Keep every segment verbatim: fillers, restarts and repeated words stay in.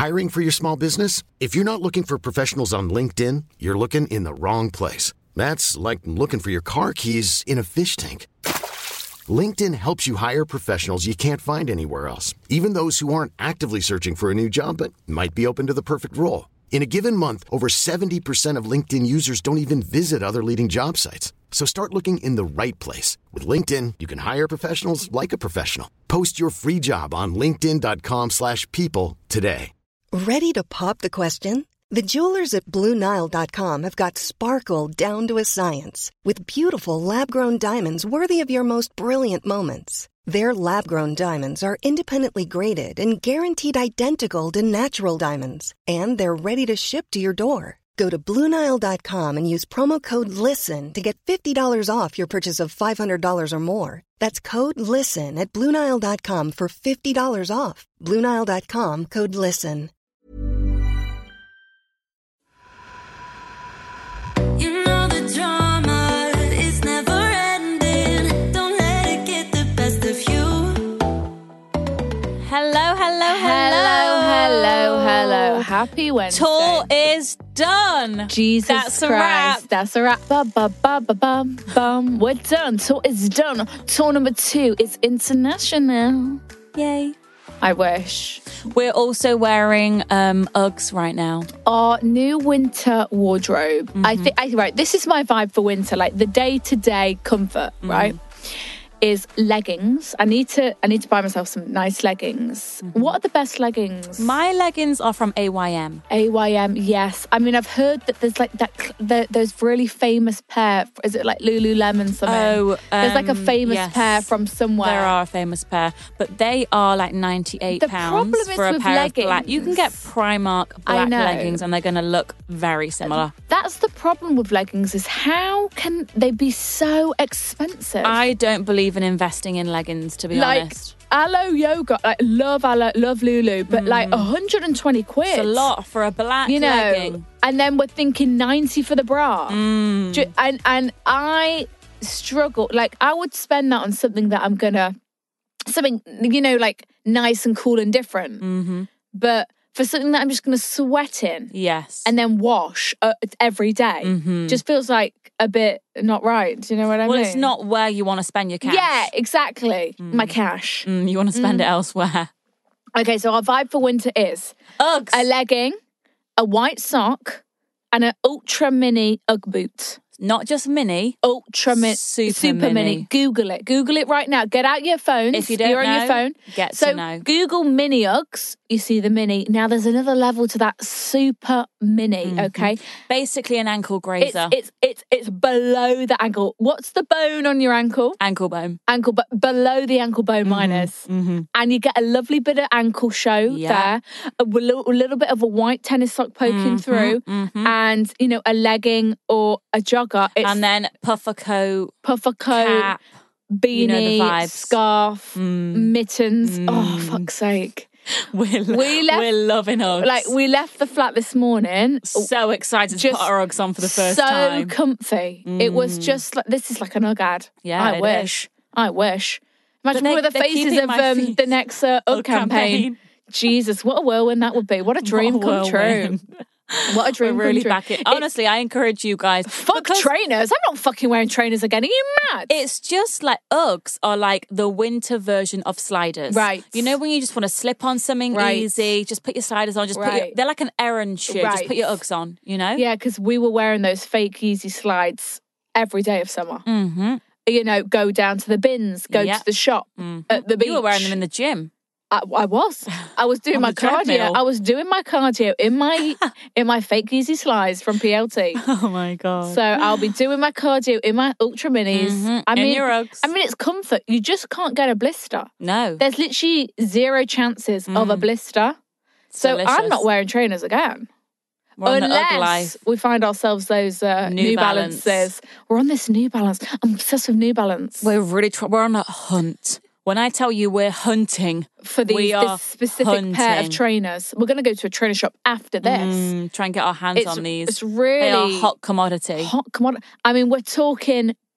Hiring for your small business? If you're not looking for professionals on LinkedIn, you're looking in the wrong place. That's like looking for your car keys in a fish tank. LinkedIn helps you hire professionals you can't find anywhere else, even those who aren't actively searching for a new job but might be open to the perfect role. In a given month, over seventy percent of LinkedIn users don't even visit other leading job sites. So start looking in the right place. With LinkedIn, you can hire professionals like a professional. Post your free job on linkedin.com slash people today. Ready to pop the question? The jewelers at Blue Nile dot com have got sparkle down to a science with beautiful lab-grown diamonds worthy of your most brilliant moments. Their lab-grown diamonds are independently graded and guaranteed identical to natural diamonds, and they're ready to ship to your door. Go to Blue Nile dot com and use promo code LISTEN to get fifty dollars off your purchase of five hundred dollars or more. That's code LISTEN at Blue Nile dot com for fifty dollars off. Blue Nile dot com, code LISTEN. You know the drama is never ending. Don't let it get the best of you. Hello, hello, Hello, hello, hello. Happy Wednesday. Tour is done. Jesus That's Christ. a wrap. That's a wrap. Ba, ba, ba, ba, bum, bum. We're done. Tour is done. Tour number two is international. Yay. I wish. We're also wearing um, Uggs right now. Our new winter wardrobe. Mm-hmm. I think, I right, this is my vibe for winter, like the day-to-day comfort, mm-hmm. right? Is leggings. I need to I need to buy myself some nice leggings. Mm-hmm. What are the best leggings? My leggings are from A Y M. A Y M, yes. I mean, I've heard that there's like that the, those really famous pair. Is it like Lululemon something? Oh, um, there's like a famous yes. pair from somewhere. There are a famous pair, but they are like ninety-eight the pounds for a pair leggings, of black. You can get Primark black leggings, and they're going to look very similar. That's the problem with leggings: is how can they be so expensive? I don't believe in investing in leggings, to be like, honest. Aloe Yoga, like love Aloe, love Lulu, but mm. like one hundred twenty quid. It's a lot for a black you know, legging. And then we're thinking ninety for the bra. Mm. And and I struggle. Like I would spend that on something that I'm gonna, something, you know, like nice and cool and different. Mm-hmm. But for something that I'm just gonna sweat in. Yes. And then wash uh, every day. Mm-hmm. Just feels like a bit not right. Do you know what I well, mean? Well, it's not where you want to spend your cash. Yeah, exactly. Mm. My cash. Mm, you want to spend mm. it elsewhere. Okay, so our vibe for winter is Uggs. A legging, a white sock, and an ultra mini Ugg boot. Not just mini. Ultra mi- super, super mini. mini. Google it. Google it right now. Get out your phones. If you don't You're know, on your phone. get so to know. Google mini Uggs. You see the mini. Now there's another level to that super mini, mm-hmm. okay? Basically an ankle grazer. It's, it's it's it's below the ankle. What's the bone on your ankle? Ankle bone. Ankle, but below the ankle bone, mm-hmm. mine is. Mm-hmm. And you get a lovely bit of ankle show yeah. there. A little, a little bit of a white tennis sock poking mm-hmm. through. Mm-hmm. And, you know, a legging or a jogger. It's and then puffer coat. Puffer coat. Cap. Beanie, you know the vibes. Scarf, mm. mittens. Mm. Oh, fuck's sake. We're, we left, we're loving Uggs. Like, we left the flat this morning. So excited to put our Uggs on for the first so time. So comfy. Mm. It was just like, this is like an Ugg ad. Yeah, I it wish. Is. I wish. Imagine they, with the faces of um, the next uh, Ugg, Ugg campaign. campaign. Jesus, what a whirlwind that would be. What a dream what a come true. What a dream We're really come true. back it. Honestly, I encourage you guys. Fuck trainers. I'm not fucking wearing trainers again. Are you mad? It's just like Uggs are like the winter version of sliders. Right. You know when you just want to slip on something right. easy, just put your sliders on, just right. put your, they're like an errand shoe. Right. Just put your Uggs on, you know? Yeah, because we were wearing those fake Yeezy slides every day of summer. Mm-hmm. You know, go down to the bins, go yep. to the shop, mm-hmm. at the beach. You were wearing them in the gym. I, I was. I was doing my cardio. treadmill. I was doing my cardio in my in my fake Yeezy slides from P L T. Oh my god! So I'll be doing my cardio in my Ultra Minis. Mm-hmm. I mean, in your Uggs. I mean, it's comfort. You just can't get a blister. No, there's literally zero chances mm. of a blister. It's so delicious. I'm not wearing trainers again. We're Unless we find ourselves those uh, New, New Balance. Balances. We're on this New Balance. I'm obsessed with New Balance. We're really tr- we're on a hunt. When I tell you we're hunting for these, we this specific hunting. pair of trainers, we're going to go to a trainer shop after this. Mm, try and get our hands it's, on these. It's really they are hot commodity. Hot commodity. I mean, we're talking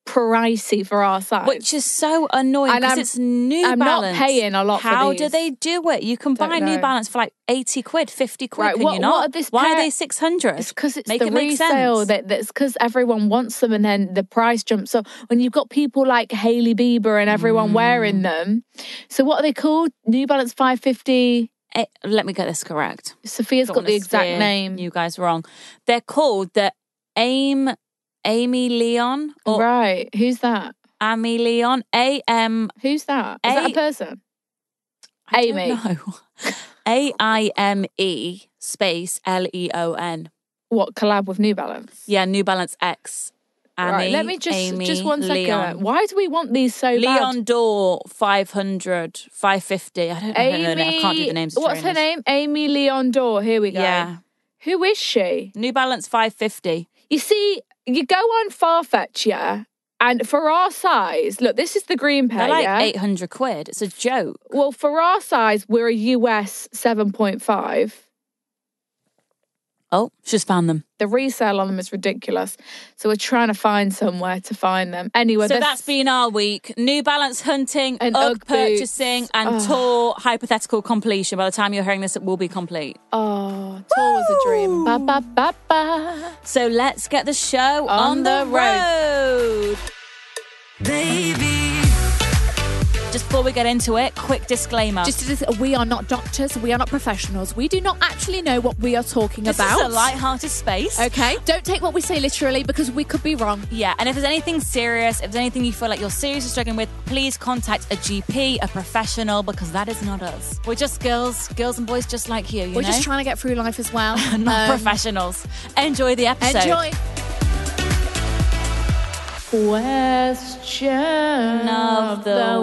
pricey for our size. Which is so annoying because it's New I'm Balance. not paying a lot for How these. do they do it? You can Don't buy New know. Balance for like eighty quid, fifty quid, Right, can what- you not? what are this Why are pair- they six hundred? It's because it's Make the it make resale. sense. That, that's because everyone wants them and then the price jumps up. When you've got people like Hailey Bieber and everyone Mm. wearing them. So what are they called? New Balance five fifty. Eh, let me get this correct. Sophia's Don't got wanna the exact steer name. You guys wrong. They're called the Aim, Amy Leon or Right. Who's that? Amy Leon. A M. Who's that? Is that A- a person? I Amy. don't know. A I M E space L E O N. What, collab with New Balance? Yeah, New Balance X. Amy, right, let me just Amy, just one second. Leon. Why do we want these so Leon bad? Dor five hundred, five fifty. I don't know. Amy, her name. I can't do the names of what's her trainers. name? Amy Leon Dor. Here we go. Yeah. Who is she? New Balance five fifty. You see, you go on Farfetch, yeah, and for our size, look, this is the green pair, They're like yeah? eight hundred quid. It's a joke. Well, for our size, we're a U S seven point five. Oh, she's found them. The resale on them is ridiculous. So we're trying to find somewhere to find them. Anyway, So this- that's been our week. New Balance hunting, And UGG Ugg boots. purchasing, and Oh. tour hypothetical completion. By the time you're hearing this, it will be complete. Oh, tour was a dream. Ba, ba, ba, ba. So let's get the show on, On the, the road. Baby. Just before we get into it, quick disclaimer. Just as we are not doctors, we are not professionals. We do not actually know what we are talking this about. is a light-hearted space. Okay, don't take what we say literally because we could be wrong. Yeah, and if there's anything serious, if there's anything you feel like you're seriously struggling with, please contact a G P, a professional, because that is not us. We're just girls, girls and boys just like you, you We're know? just trying to get through life as well. not Um, professionals. Enjoy the episode. Enjoy. Question of the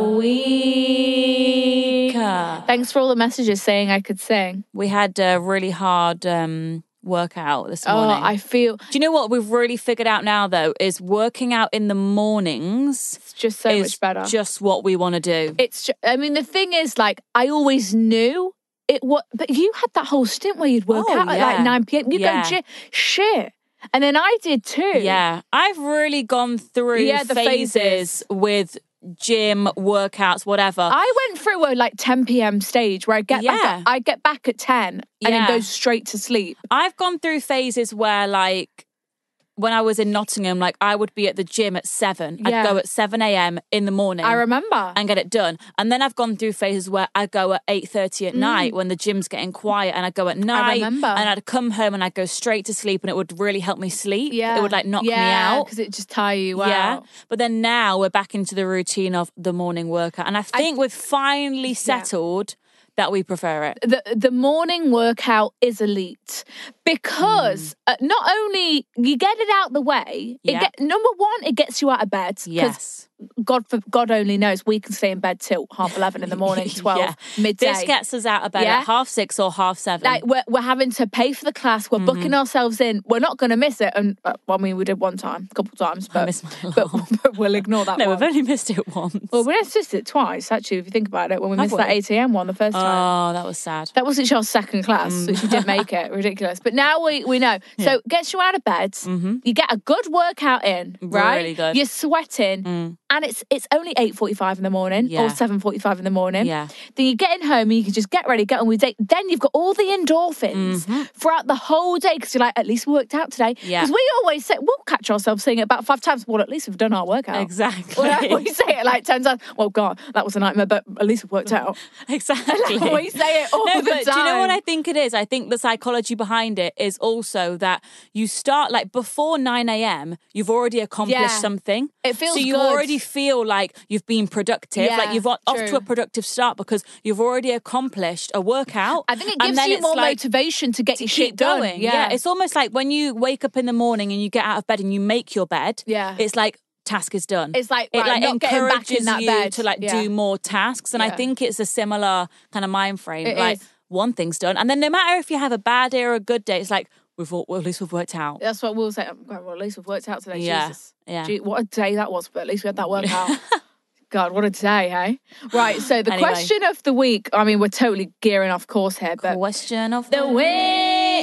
week. Thanks for all the messages saying I could sing. We had a really hard um, workout this Oh, morning. I feel Do you know what we've really figured out now, though, is working out in the mornings it's just so is much better. just what we want to do. It's. Ju- I mean, the thing is, like, I always knew it. What? But you had that whole stint where you'd work Oh, out at yeah. like nine p.m. You Yeah. go gy- shit, and then I did too. Yeah, I've really gone through Yeah, the phases, phases. with gym, workouts, whatever. I went through a like ten p.m. stage where I get Yeah. back. At, I get back at ten and Yeah. then go straight to sleep. I've gone through phases where, like, when I was in Nottingham, like, I would be at the gym at seven. Yeah. I'd go at seven a.m. in the morning. I remember. and get it done. And then I've gone through phases where I go at eight thirty at night when the gym's getting quiet, and I go at night. remember. And I'd come home and I'd go straight to sleep, and it would really help me sleep. Yeah, It would like knock yeah, me out. because it just tire you Yeah. out. But then now we're back into the routine of the morning workout. And I think we've finally settled that we prefer it. The the morning workout is elite because uh, not only you get it out the way. It Yeah. get, number one, it gets you out of bed. 'cause Yes. God for God only knows we can stay in bed till half eleven in the morning, twelve Yeah. midday. This gets us out of bed Yeah. at half six or half seven. like we're we're having to pay for the class. We're Mm-hmm. booking ourselves in. We're not going to miss it. And uh, well, I mean, we did one time, a couple of times, but, missed my but, alarm. but we'll ignore that no, one. we've only missed it once. Well, we missed it twice actually. If you think about it, when we Have missed that we? eight a.m. one the first time. Oh, that was sad. That wasn't your second class, Mm. so she didn't make it. Ridiculous. But now we, we know. So gets you out of bed. You get a good workout in, right? Really good. You're sweating, and it's it's only eight forty-five in the morning Yeah. or seven forty-five in the morning. Yeah. Then you get in home and you can just get ready, get on with your day. Then you've got all the endorphins throughout the whole day because you're like, at least we worked out today. Yeah. Because we always say, we'll catch ourselves saying it about five times. Well, at least we've done our workout. Exactly. Well, we say it like ten times. Well, God, that was a nightmare, but at least we've worked out. Exactly. we say it all no, the but time. do you know what I think it is? I think the psychology behind it is also that you start like before nine a.m. you've already accomplished Yeah. something. It feels so you good. already feel like you've been productive, Yeah, like you've got off true. to a productive start because you've already accomplished a workout. I think it and gives then you it's more like, motivation to get to your keep shit done. going. Yeah. it's almost like when you wake up in the morning and you get out of bed and you make your bed. Yeah. it's like task is done. It's like, it right, like I'm not getting back encourages in that you bed. to like Yeah. do more tasks, and I Yeah. think it's a similar kind of mind frame. It like is. one thing's done, and then no matter if you have a bad day or a good day, it's like we've all, well, at least we've worked out. That's what we'll say. Well, at least we've worked out today. Yeah, Jesus. yeah. Gee, what a day that was, but at least we had that workout. God, what a day, hey? Right, so the Anyway. question of the week, I mean, we're totally gearing off course here, but Question of the week.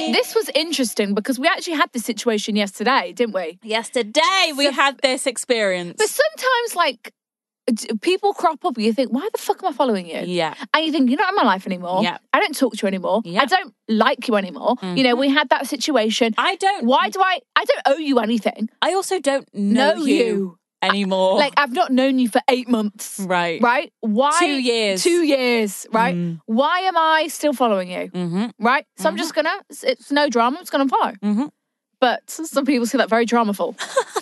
This was interesting because we actually had this situation yesterday, didn't we? Yesterday we So- had this experience. But sometimes, like, d- people crop up and you think, why the fuck am I following you? Yeah. And you think, you're not in my life anymore. Yeah. I don't talk to you anymore. Yeah. I don't like you anymore. You know, we had that situation. I don't. Why do I, I don't owe you anything. I also don't know, Know you, you. anymore. Like, I've not known you for eight months. Right. Right? Why? Two years. Two years, right? Mm. Why am I still following you? Mm-hmm. Right? So I'm just gonna, it's, it's no drama, I'm just gonna follow. Mm-hmm. But some people see that very dramaful.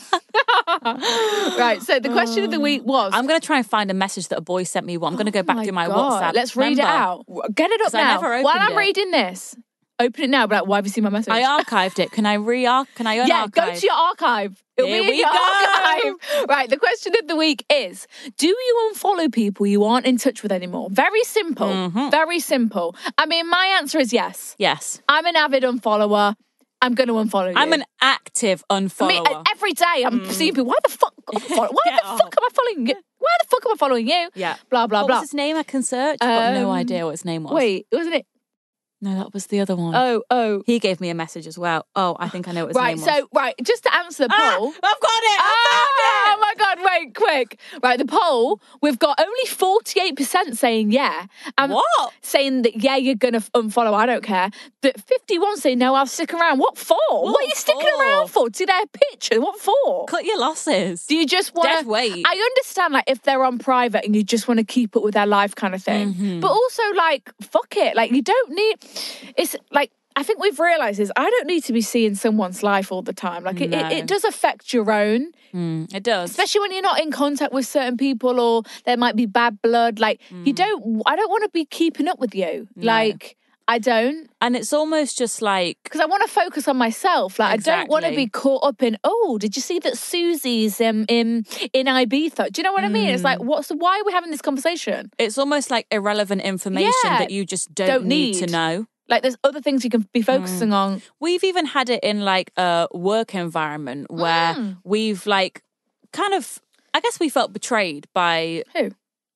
Right, so the question of the week was... I'm going to try and find a message that a boy sent me. I'm going to go back Oh through my God, WhatsApp. Let's read Remember? it out. Get it up 'Cause I now. never opened While I'm it. reading this, open it now. But like, why have you seen my message? I archived it. Can I re Can I unarchive? yeah, go to your archive. It'll Here be in we your go. archive. Right, the question of the week is: do you unfollow people you aren't in touch with anymore? Very simple. Mm-hmm. Very simple. I mean, my answer is yes. Yes. I'm an avid unfollower. I'm going to unfollow you. I'm an active I unfollower. mean, every day I'm seeing people. Why the fuck? Why Get the off. fuck am I following you? Why the fuck am I following you? yeah. Blah blah What blah. was his name? I can search. I've got no Um, idea what his name was. Wait, wasn't it? No, that was the other one. Oh oh. He gave me a message as well. Oh, I think I know what his Right. name was. So right, just to answer the Ah, poll. I've got it. I Oh found it. my God, wait, quick. Right, the poll, we've got only forty-eight percent saying yeah. And What? saying that, yeah, you're going to unfollow, I don't care. That fifty-one saying, no, I'll stick around. What for? What, are you sticking for? around for? To their picture? What for? Cut your losses. Do you just want Dead to... weight. I understand, like, if they're on private and you just want to keep up with their life kind of thing. Mm-hmm. But also, like, fuck it. Like, you don't need... It's, like... I think we've realised is I don't need to be seeing someone's life all the time. Like, it, No. it, it does affect your own. Mm, it does. Especially when you're not in contact with certain people or there might be bad blood. Like, you don't, I don't want to be keeping up with you. Like, I don't. And it's almost just like, Because I want to focus on myself. Like, I don't want to Exactly. be caught up in, oh, did you see that Susie's um, in, in Ibiza? Do you know what I mean? It's like, what's the, why are we having this conversation? it's almost like irrelevant information Yeah, that you just don't, don't need. to need. know. Like, there's other things you can be focusing on. We've even had it in like a work environment where Mm. we've like kind of, I guess we felt betrayed by Who?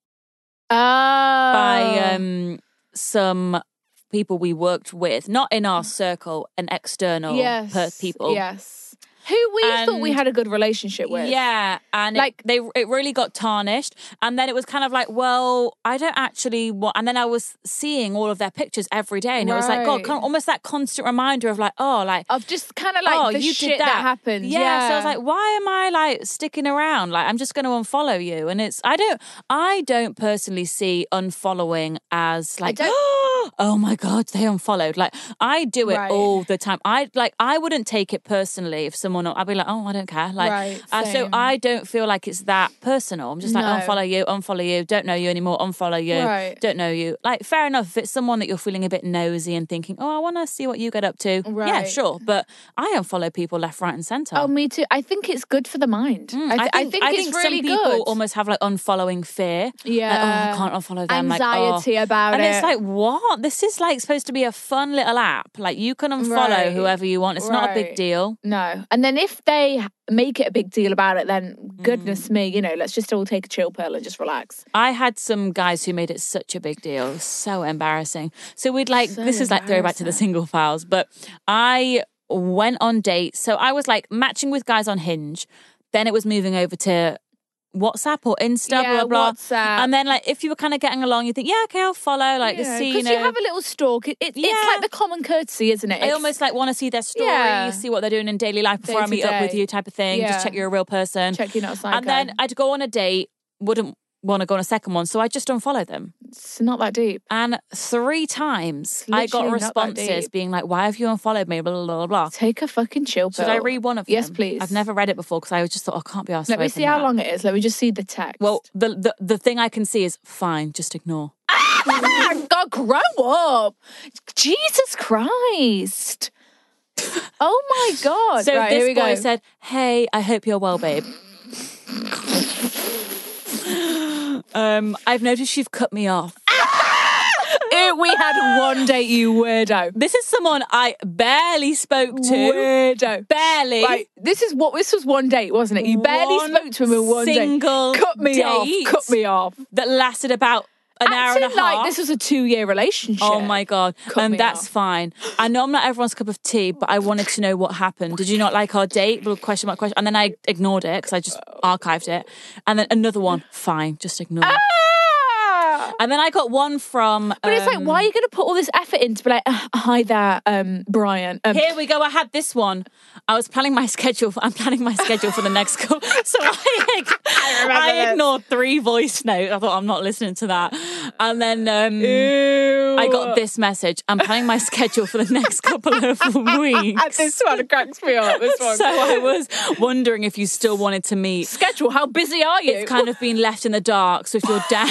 Oh. by um, some people we worked with, not in our circle, an external yes. per- people. Yes. Who we thought we And- had a good relationship with. Yeah, and Like- like they, it really got tarnished, and then it was kind of like, well, I don't actually want. And then I was seeing all of their pictures every day, and it was like, God, Right. kind of almost that constant reminder of like, oh, like, Of just kind of like oh, the you shit did that, that. happened. Yeah. Yeah. So I was like, why am I like sticking around? Like, I'm just going to unfollow you, and it's I don't, I don't personally see unfollowing as like, don't- oh my God, they unfollowed. Like, I do it Right. all the time. I like, I wouldn't take it personally if someone, I'd be like, oh, I don't care. Like, Right, uh, so same. I don't feel like it's that personal. I'm just like, No. unfollow you, unfollow you, don't know you anymore, unfollow you, Right. don't know you. Like, fair enough. If it's someone that you're feeling a bit nosy and thinking, oh, I want to see what you get up to. Yeah, Right. sure. But I unfollow people left, right, and centre. Oh, me too. I think it's good for the mind. Mm, I, th- I think it's really some people good. almost have like unfollowing fear. Yeah. Like, oh, I can't unfollow them. Anxiety like, oh. about and it. And it's like, what? This is like supposed to be a fun little app. Like, you can unfollow Right. whoever you want. It's not a big Right. deal. No. And then if they make it a big deal about it, then goodness Mm. me, you know, let's just all take a chill pill and just relax. I had some guys who made it such a big deal. It was so embarrassing. So we'd like, So this is like throwback to the embarrassing. single files, but I went on dates. So I was like matching with guys on Hinge. Then it was moving over to WhatsApp or Insta, Yeah, blah, blah, blah. WhatsApp. And then like, if you were kind of getting along, you think, yeah, okay, I'll follow. Like, Yeah, just see, you because know. you have a little stalk. It, it, Yeah. It's like the common courtesy, isn't it? I It's- almost like want to see their story, Yeah. see what they're doing in daily life before Day I to meet up with day. you, type of thing. Yeah. Just check you're a real person. check you're not a psycho. And then I'd go on a date, wouldn't want to go on a second one, so I just unfollow them. it's not that deep. And three times I got literally not that responses deep. being like, why have you unfollowed me? Blah, blah, blah, blah. Take a fucking chill pill. Should I read one of them? Yes, please. I've never read it before because I just thought, oh, I can't be asked Let to me open see how that. long it is. Let me just see the text. Well, the, the the thing I can see is fine, just ignore. God, grow up. Jesus Christ. Oh my God. So right, here this we boy go. said, hey, I hope you're well, babe. um, I've noticed you've cut me off. Eh, we had one date, you weirdo. This is someone I barely spoke to. Weirdo. Barely. Right, this is what this was one date, wasn't it? You barely One spoke to him in one single date. Cut me date. off. Cut me off. That lasted about an hour and a Acting like half. this was a two-year relationship. Oh my God. Cut And me that's off. fine. I know I'm not everyone's cup of tea, but I wanted to know what happened. Did you not like our date? Little question mark question. And then I ignored it because I just archived it. And then another one, fine, just ignore it. Ah! And then I got one from. But it's like, um, why are you going to put all this effort in to be like, uh, hi there, um, Brian? Um, Here we go. I had this one. I was planning my schedule. I'm planning my schedule for the next call. So I, I, I this. ignored three voice notes. I thought I'm not listening to that. And then um, Ew. I got this message. I'm planning my schedule for the next couple of weeks. This one cracks me up. This one. So I was wondering if you still wanted to meet. Schedule. How busy are you? It's kind of been left in the dark. So if you're down,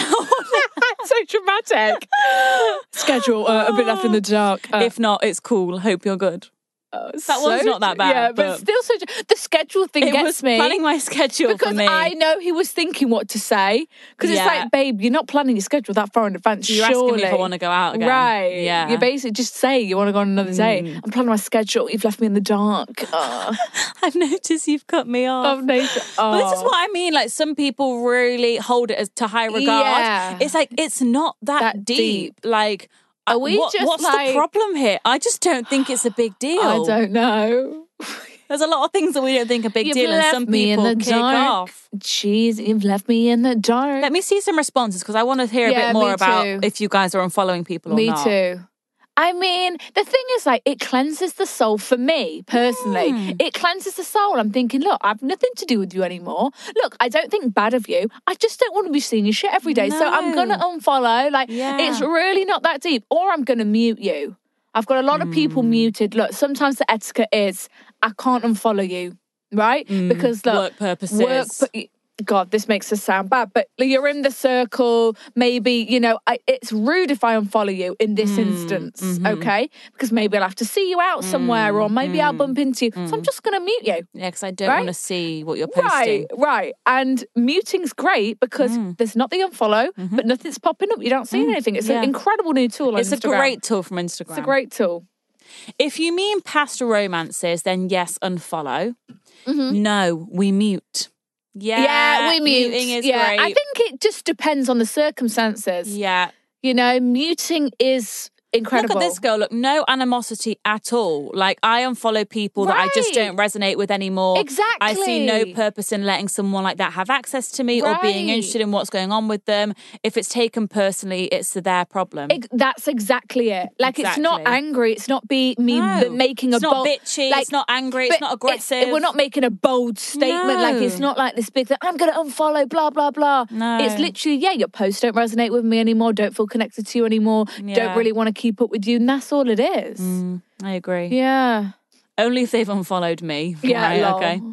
so dramatic. Schedule. Uh, a bit left in the dark. Uh, if not, it's cool. Hope you're good. that that one's not that bad, Yeah, but, but- still, so the schedule thing It gets was me. planning my schedule because for me. I know he was thinking what to say. Because it's Yeah. like, babe, you're not planning your schedule that far in advance. You're surely. asking me if I want to go out again. Right. Yeah. You basically just say you want to go on another date. Mm. I'm planning my schedule. You've left me in the dark. Oh, I've noticed you've cut me off. of nature. Oh. But this is what I mean. Like, some people really hold it as to high regard. Yeah. It's like, it's not that, That deep. deep. Like, Are we what- just what's like- the problem here? I just don't think it's a big deal. I don't know. There's a lot of things that we don't think are big You've deal, and left some me in people the kick dark. off. Jeez, you've left me in the dark. Let me see some responses because I want to hear a Yeah, bit more me about too. if you guys are unfollowing people or Me not. too. I mean, the thing is, like, it cleanses the soul for me personally. Hmm. It cleanses the soul. I'm thinking, look, I've nothing to do with you anymore. Look, I don't think bad of you. I just don't want to be seeing your shit every day. So I'm No. going to unfollow. Like, Yeah. it's really not that deep. Or I'm going to mute you. I've got a lot of Hmm. people muted. Look, sometimes the etiquette is I can't unfollow you, right? Because, look, Hmm. Work purposes. Work, pu- God, this makes us sound bad, but you're in the circle. Maybe, you know, I, it's rude if I unfollow you in this instance, okay? Because maybe I'll have to see you out somewhere, or maybe I'll bump into you. So I'm just going to mute you. Yeah, because I don't Right? want to see what you're posting. Right, right. And muting's great because there's not the unfollow, but nothing's popping up. You don't see anything. It's Yeah. an incredible new tool on It's a Instagram. great tool from Instagram. It's a great tool. If you mean past romances, then yes, unfollow. No, we mute. Yeah, Yeah, we mute. Muting is yeah, great. I think it just depends on the circumstances. yeah. You know, muting is incredible. Look at this girl. Look, no animosity at all. Like, I unfollow people that I just Right. don't resonate with anymore. I see no Exactly. purpose in letting someone like that have access to me or being Right. interested in what's going on with them. If it's taken personally, it's their problem. Ex- That's exactly it. Like, it's not Exactly. angry. It's not be me No. b- making It's a not bold. bitchy, like, it's not angry, but it's not aggressive. we're not making a bold statement. Like, it's No. not like this big thing. I'm going to unfollow. Blah blah blah. No. It's literally, yeah. Your posts don't resonate with me anymore. Don't feel connected to you anymore. Yeah. Don't really want to keep up with you. And that's all it is. Mm, I agree. Yeah. Only if they've unfollowed me. Yeah. Right, lol. okay.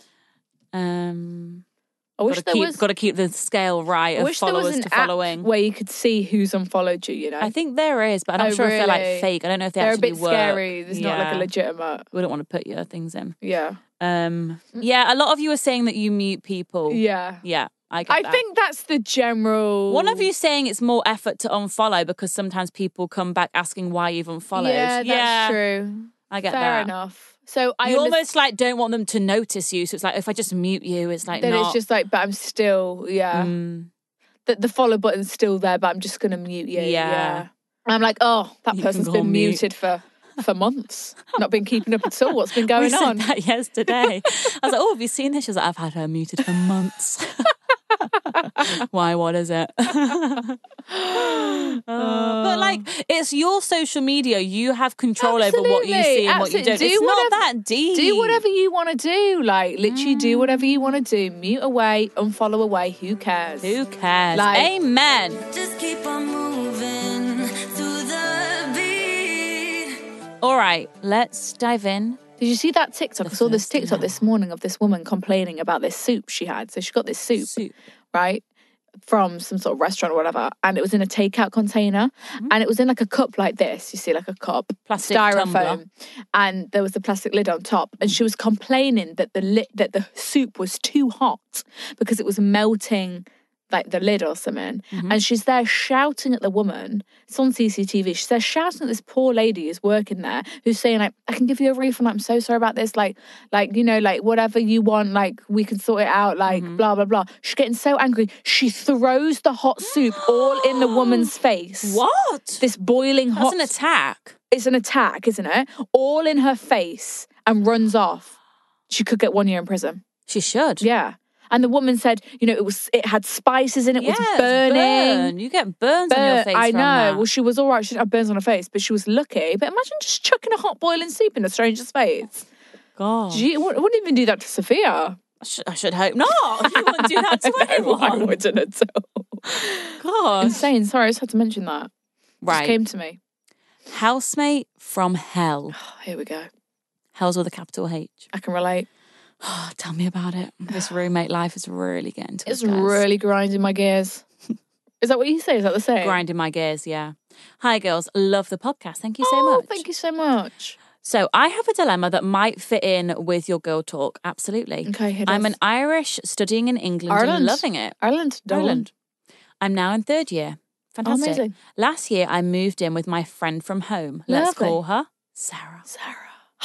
Um, I wish gotta there keep, was. got to keep the scale right I of wish there was followers an to app following. where you could see who's unfollowed you. You know. I think there is, but I'm not Oh, sure if they're like really? fake. I don't know if they they're a actually bit work. scary. There's not like a Yeah. legitimate. We don't want to put your things in. Yeah. Um, yeah, a lot of you are saying that you mute people. Yeah. Yeah, I get I that. think that's the general. One of you saying it's more effort to unfollow because sometimes people come back asking why you've unfollowed. Yeah, that's Yeah, true. I get Fair that. enough. So I You understand almost like don't want them to notice you. So it's like, if I just mute you, it's like that not. it's just like, but I'm still, yeah. Mm, The, the follow button's still there, but I'm just going to mute you. Yeah. Yeah. I'm like, oh, that You can person's go been on mute. muted for, for months. Not been keeping up at all. What's been we going said on? that yesterday. I was like, oh, have you seen this? She was like, I've had her muted for months. Why? What is it? Uh, but like, it's your social media. You have control over what you Absolutely, see and what you absolutely. don't. Do It's not whatever- that deep. Do whatever you want to do. Like, literally do whatever you want to do. Mute away, unfollow away. Who cares? Who cares? Like- Amen. Just keep on moving through the beat. All right, let's dive in. Did you see that TikTok? I saw this first TikTok email. this morning of this woman complaining about this soup she had. So she got this soup, Soup. right, from some sort of restaurant or whatever, and it was in a takeout container, and it was in like a cup like this. You see, like a cup, Mm-hmm. Plastic styrofoam, tumbler. and there was the plastic lid on top. And she was complaining that the li- that the soup was too hot because it was melting like the lid or something, Mm-hmm. and she's there shouting at the woman. It's on C C T V. She's there shouting at this poor lady who's working there, who's saying like, "I can give you a refund. I'm so sorry about this. Like, like you know, like whatever you want, like we can sort it out. Like Mm-hmm. blah blah blah." She's getting so angry. She throws the hot soup all in the woman's face. What? This boiling That's hot. an attack. It's an attack, isn't it? All in her face and runs off. She could get one year in prison. She should. Yeah. And the woman said, you know, it was it had spices in it, Yeah, was it's burning. burn. You get burns on your Burn- face I from know. that. Well, she was all right. She didn't have burns on her face, but she was lucky. But imagine just chucking a hot boiling soup in a stranger's face. God. She wou- wouldn't even do that to Sophia. I, sh- I should hope not. You wouldn't do that to No, I anyone. wouldn't at all. God. Insane. Sorry, I just had to mention that. Right. Just came to me. Housemate from hell. Oh, here we go. Hell's with a capital H. I can relate. Oh, tell me about it. This roommate life is really getting to us, It's guys. really grinding my gears. Is that what you say? Is that the same? grinding my gears, yeah. Hi, girls. Love the podcast. Thank you so Oh, much. thank you so much. So I have a dilemma that might fit in with your girl talk. Absolutely. Okay, hit I'm us. an Irish studying in England Ireland. and loving it. Ireland. darling. Ireland. I'm now in third year. Fantastic. amazing. Last year, I moved in with my friend from home. Let's Lovely. call her Sarah. Sarah.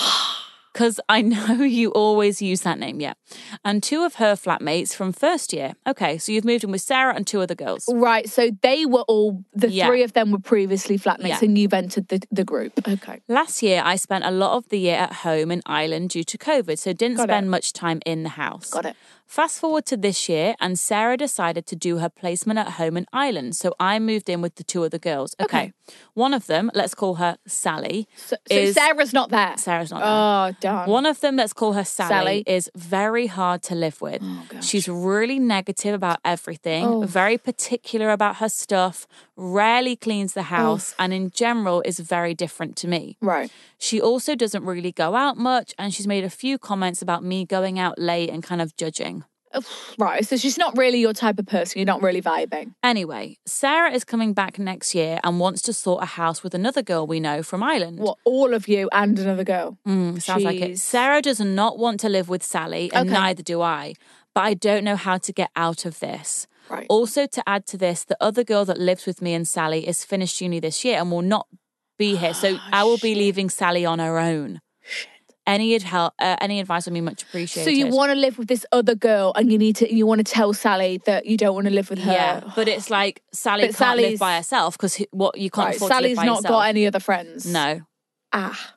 Because I know you always use that name, yeah. And two of her flatmates from first year. Okay, so you've moved in with Sarah and two other girls. Right, so they were all, the Yeah. three of them were previously flatmates Yeah. and you've entered the, the group. Okay. Last year, I spent a lot of the year at home in Ireland due to COVID, so didn't Got spend it. much time in the house. Got it. Fast forward to this year, and Sarah decided to do her placement at home in Ireland, so I moved in with the two other girls. Okay. Okay. One of them, let's call her Sally. So, so is Sarah's not there. Sarah's not there. Oh, darn. One of them, let's call her Sally, Sally. is very hard to live with. Oh, gosh. She's really negative about everything, Oh. very particular about her stuff, rarely cleans the house, and in general is very different to me. Right. She also doesn't really go out much, and she's made a few comments about me going out late and kind of judging. Right, so she's not really your type of person. You're not really vibing. Anyway, Sarah is coming back next year and wants to sort a house with another girl we know from Ireland. What, all of you and another girl? Mm, sounds like it. Jeez. Sarah does not want to live with Sally, and Okay. neither do I. But I don't know how to get out of this. Right. Also, to add to this, the other girl that lives with me and Sally is finished uni this year and will not be here. So I will be leaving Sally on her own. Any ad- help, uh, any advice would be much appreciated. So you want to live with this other girl and you need to, you want to tell Sally that you don't want to live with her. Yeah, but it's like Sally But can't live Sally's- by herself because what you can't Right, afford to Sally's live by not yourself. got any other friends. No. Ah.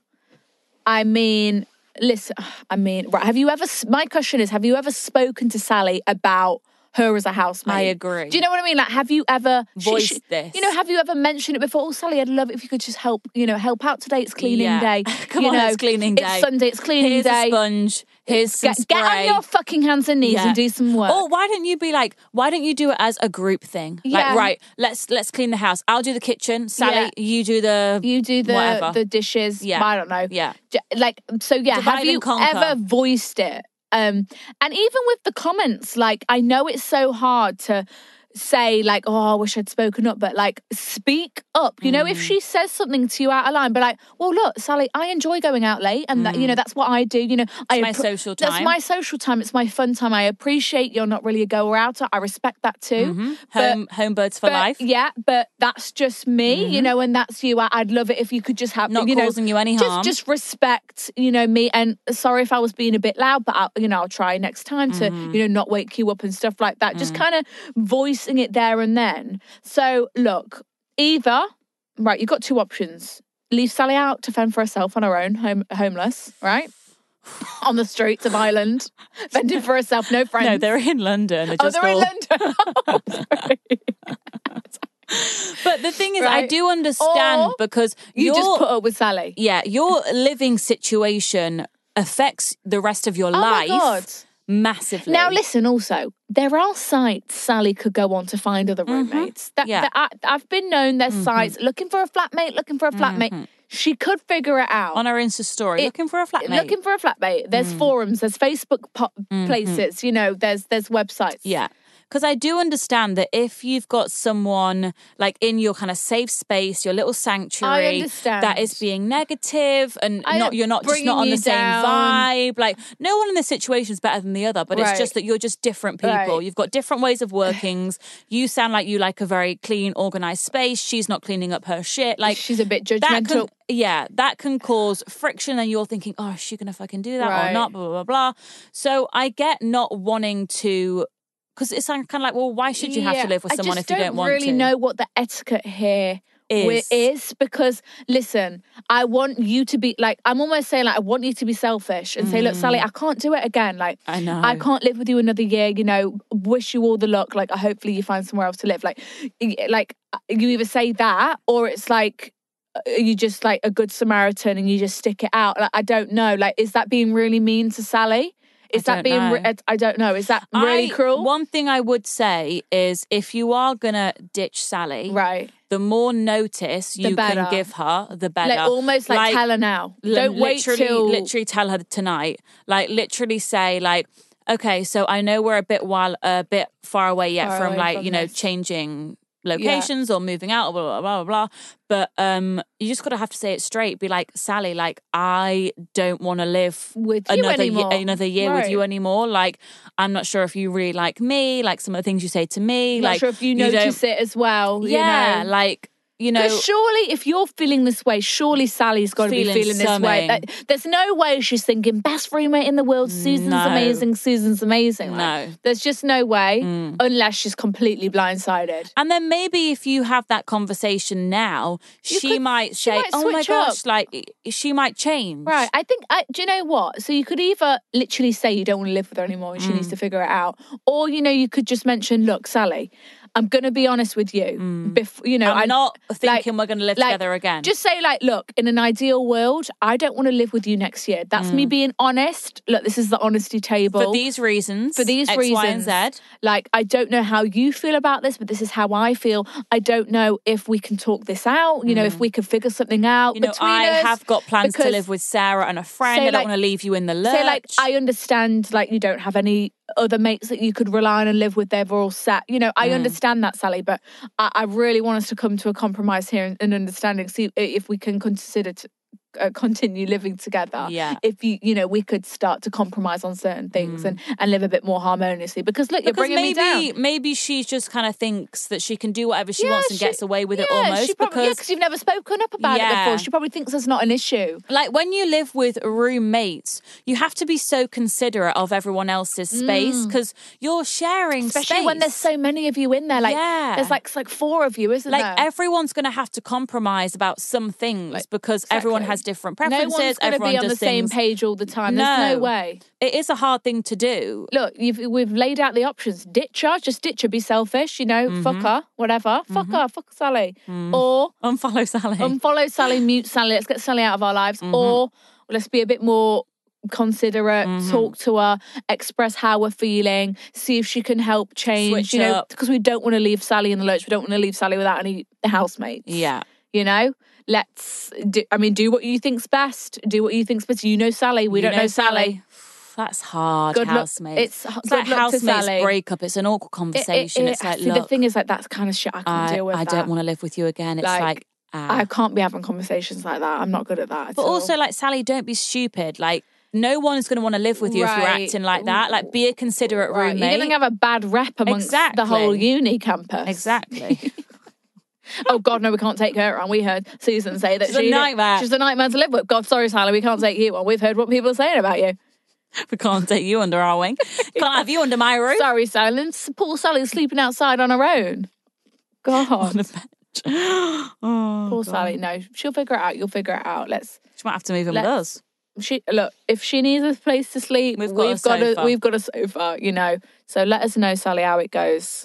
I mean, listen, I mean, right, have you ever, my question is, have you ever spoken to Sally about her as a housemate? I agree. Do you know what I mean? Like, have you ever Voiced this. You know, have you ever mentioned it before? Oh, Sally, I'd love it if you could just help, you know, help out today. It's cleaning Yeah. day. Come you on, know, it's cleaning day. It's Sunday, it's cleaning Here's day. a sponge. Here's some Get, spray. get on your fucking hands and knees Yeah. and do some work. Or why don't you be like, why don't you do it as a group thing? Yeah. Like, right, let's let's clean the house. I'll do the kitchen. Sally, Yeah. you do the You do the whatever. the dishes. Yeah. I don't know. Yeah. J- Like, so yeah, Divide have you and conquer. ever voiced it? Um, and even with the comments, like, I know it's so hard to say, like, oh, I wish I'd spoken up, but like, speak up. You know, if Mm. she says something to you out of line, but like, well, look, Sally, I enjoy going out late, and that, you know, that's what I do. You know, I Mm. my appre- social That's time. my social time. It's my fun time. I appreciate you're not really a goer outer. I respect that too. But- home home birds for but, life. Mm-hmm. Yeah, but that's just me, you know, and that's you. I- I'd love it if you could just have, Not you know, causing you any just, harm. Just respect, you know, me. And sorry if I was being a bit loud, but I, you know, I'll try next time to, Mm-hmm. you know, not wake you up and stuff like that. Just kind of voicing it there and then. So look, either right, you've got two options: leave Sally out to fend for herself on her own, home, homeless, right, on the streets of Ireland, fending for herself, no friends. No, they're in London. They're Oh, just they're in all- London. Oh, sorry. But the thing is, I Right. do understand Or because You your, just put up with Sally. yeah, your living situation affects the rest of your Oh life my God. massively. Now, listen, also, there are sites Sally could go on to find other roommates. That, Mm-hmm. Yeah. that I, I've been known there's sites looking for a flatmate, looking for a flatmate. She could figure it out. on our Insta story, It- looking for a flatmate. Looking for a flatmate. There's forums, there's Facebook po- places, you know, there's there's websites. Yeah. Because I do understand that if you've got someone like in your kind of safe space, your little sanctuary understand. that is being negative and I- not you're not just bringing not on you the same down. vibe. Like no one in this situation is better than the other, but it's Right. just that you're just different people. Right. You've got different ways of workings. You sound like you like a very clean, organized space. She's not cleaning up her shit. Like She's a bit that judgmental. can, yeah, that can cause friction, and you're thinking, oh, is she gonna fucking do that Right. or not? Blah blah blah. So I get not wanting to. Because it's kind of like, well, why should you have Yeah, to live with I someone just if you don't want really to? know what the etiquette here wi- Is. is because listen, I want you to be like I'm almost saying like I want you to be selfish and say, look, Sally, I can't do it again. Like I know. I can't live with you another year. You know, wish you all the luck. Like hopefully you find somewhere else to live. Like, y- like you either say that or it's like. Are you just like a good Samaritan and you just stick it out? Like, I don't know. Like, is that being really mean to Sally? Is I that don't being? know. Re- I don't know. Is that really I- cruel? One thing I would say is if you are going to ditch Sally, Right. the more notice you better. can give her, the better. Like almost like, tell her now. L- Don't wait literally, till literally tell her tonight. Like literally say like, okay, so I know we're a bit while a bit far away yet Far from away like from you know this. changing locations or moving out or blah blah blah blah blah. But um, you just gotta have to say it straight. Be like, Sally, like I don't want to live With you another anymore. Ye- another year with Right. you anymore. Like I'm not sure if you really like me. Like some of the things you say to me. not like sure if you don't- notice it as well. Yeah, you know? like you know. Because surely, if you're feeling this way, surely Sally's got to be Feeling feeling this way. something. Like, there's no way she's thinking best roommate in the world. Susan's No. amazing. Susan's amazing. Like, No. Mm. there's just no way unless she's completely blindsided. And then maybe if you have that conversation now, You she could- might she say, might "Oh my switch up." gosh!" Like she might change. Right. I think, I, do you know what? So you could either literally say you don't want to live with her anymore and she needs to figure it out. Or, you know, you could just mention, look, Sally, I'm going to be honest with you. Before, you know, I'm I- not thinking like- we're going to live like, together again. Just say, like, look, in an ideal world, I don't want to live with you next year. That's me being honest. Look, this is the honesty table. for these reasons. For these X, reasons. Y, and Z. Like, I don't know how you feel about this, but this is how I feel. I don't know if we can talk this out, you know, if we can figure something out You know, between I us. have got plans to because- live with Sarah and a friend. say, I don't like- want to leave you in the lurch. Say, like, I understand, like, you don't have any other mates that you could rely on and live with. They're all set. You know, I Mm. understand that, Sally, but I, I really want us to come to a compromise here and, and understanding. See if we can consider to uh, continue living together. Yeah. If you, you know, we could start to compromise on certain things and, and live a bit more harmoniously. Because look, you're because bringing maybe me down. maybe she just kind of thinks that she can do whatever she Yeah, wants and she- gets away with it yeah, almost she probably, yeah, because because you've never spoken up about it Yeah. before. She probably thinks it's not an issue. like when you live with roommates, you have to be so considerate of everyone else's space because you're sharing Mm. Especially space. when there's so many of you in there. Like, Yeah. there's like, it's like four of you, isn't like there? everyone's going to have to compromise about some things because everyone Exactly. has different No preferences. one's going to everyone be on does the same things. page all the time. There's no No. way. It is a hard thing to do. Look, you've, we've laid out the options. Ditch her, just ditch her, be selfish, you know, Mm-hmm. fuck her, whatever. Fuck her, fuck Sally. Or Unfollow Sally. unfollow Sally, mute Sally, let's get Sally out of our lives. Mm-hmm. Or let's be a bit more considerate, Mm-hmm. talk to her, express how we're feeling, see if she can help change, Switch you know, up. because we don't want to leave Sally in the lurch. We don't want to leave Sally without any housemates. yeah. You know, let's do, I mean, do what you think's best. Do what you think's best. You know Sally, we You don't know, Sally. That's hard, Good luck- housemates. it's h- It's good like luck to housemates Sally. breakup. It's an awkward It- it- conversation. it- it's like, see, look, the thing is, like, that's kind of shit I can't I, deal with. I that. don't want to live with you again. It's Like, like, ah. I can't be having conversations like that. I'm not good at that. At But all. also, like, Sally, don't be stupid. Like, no one is going to want to live with you if you're Right. acting like that. Like, be a considerate right, roommate. you're going to have a bad rep amongst the whole Exactly. uni campus. Exactly. Oh God, no, we can't take her on. We heard Susan say that She's a she nightmare. She's a nightmare to live with. God, sorry, Sally, we can't take you on. We've heard what people are saying about you. we can't take you under our wing. Can't have you under my roof. Sorry, Silence. Poor Sally's sleeping outside on her own. God, Oh, poor Sally. No, she'll figure it out. You'll figure it out. Let's. she might have to move in with Let's- us. She look. If she needs a place to sleep, We've got a we've got a sofa. we've got a sofa. You know. So let us know, Sally, how it goes.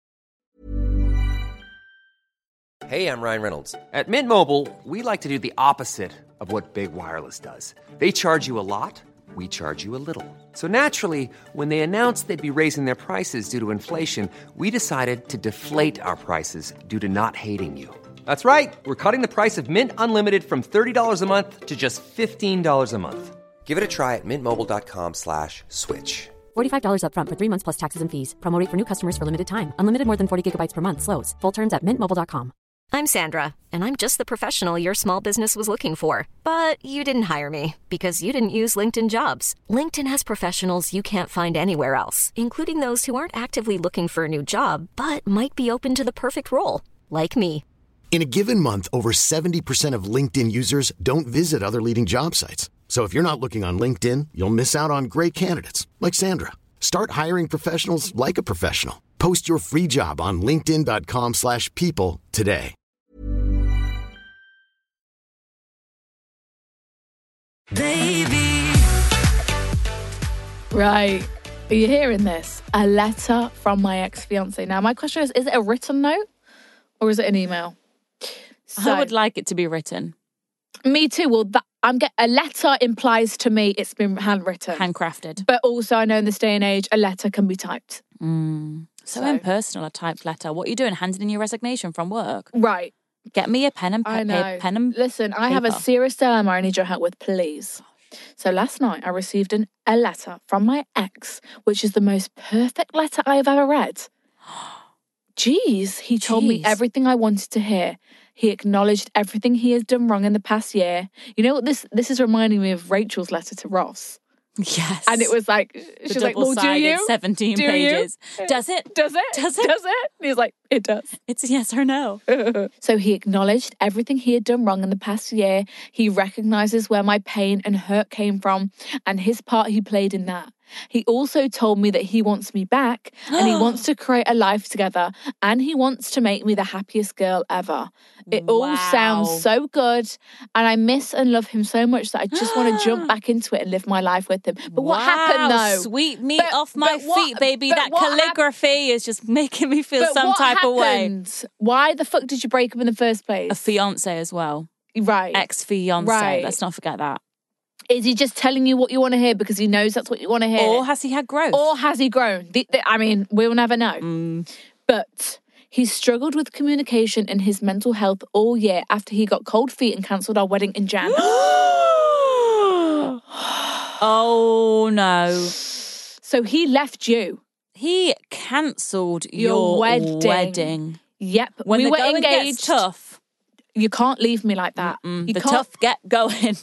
Hey, I'm Ryan Reynolds. At Mint Mobile, we like to do the opposite of what Big Wireless does. They charge you a lot, we charge you a little. So naturally, when they announced they'd be raising their prices due to inflation, we decided to deflate our prices due to not hating you. That's right. We're cutting the price of Mint Unlimited from thirty dollars a month to just fifteen dollars a month. Give it a try at mintmobile.com slash switch. forty-five dollars upfront for three months plus taxes and fees. Promo rate for new customers for limited time. Unlimited more than forty gigabytes per month slows. Full terms at mint mobile dot com. I'm Sandra, and I'm just the professional your small business was looking for. But you didn't hire me because you didn't use LinkedIn Jobs. LinkedIn has professionals you can't find anywhere else, including those who aren't actively looking for a new job, but might be open to the perfect role, like me. In a given month, over seventy percent of LinkedIn users don't visit other leading job sites. So if you're not looking on LinkedIn, you'll miss out on great candidates like Sandra. Start hiring professionals like a professional. Post your free job on linkedin dot com slash people today. Baby. Right. Are you hearing this? A letter from my ex-fiance. Now, my question is, is it a written note or is it an email? So, I would like it to be written. Me too. Well, that, I'm get a letter implies to me it's been handwritten. Handcrafted. But also, I know in this day and age, a letter can be typed. Mm. So, So- impersonal, a typed letter. What are you doing? Handing in your resignation from work? Right. Get me a pen and I pa- know. pen and Listen, I have a paper. serious dilemma I need your help with, please. So last night I received an, a letter from my ex, which is the most perfect letter I have ever read. Jeez, he told me Jeez. everything I wanted to hear. He acknowledged everything he has done wrong in the past year. You know what this this is reminding me of Rachel's letter to Ross. Yes. And it was like, the she's like, well, do double-sided you? seventeen Do you? pages. Does it? Does it? Does it? Does it? And he was like, it does. It's a yes or no. So he acknowledged everything he had done wrong in the past year. He recognizes where my pain and hurt came from and his part he played in that. He also told me that he wants me back and he wants to create a life together and he wants to make me the happiest girl ever. It all Wow. sounds so good and I miss and love him so much that I just want to jump back into it and live my life with him. But what happened Wow, though? Sweet meat But- off my but what- feet, baby. but That what hap- calligraphy is just making me feel But some what type of way. happened? Why the fuck did you break up in the first place? A fiance as well. Right. Ex fiance. Right. Let's not forget that. Is he just telling you what you want to hear because he knows that's what you want to hear? Or has he had growth? Or has he grown? The, the, I mean, we'll never know. Mm. But he's struggled with communication and his mental health all year after he got cold feet and cancelled our wedding in Jan. Oh no. So he left you. He cancelled Your your, wedding. wedding. Yep. When we the were going engaged. gets tough, You can't leave me like that. mm, You the can't. tough get going.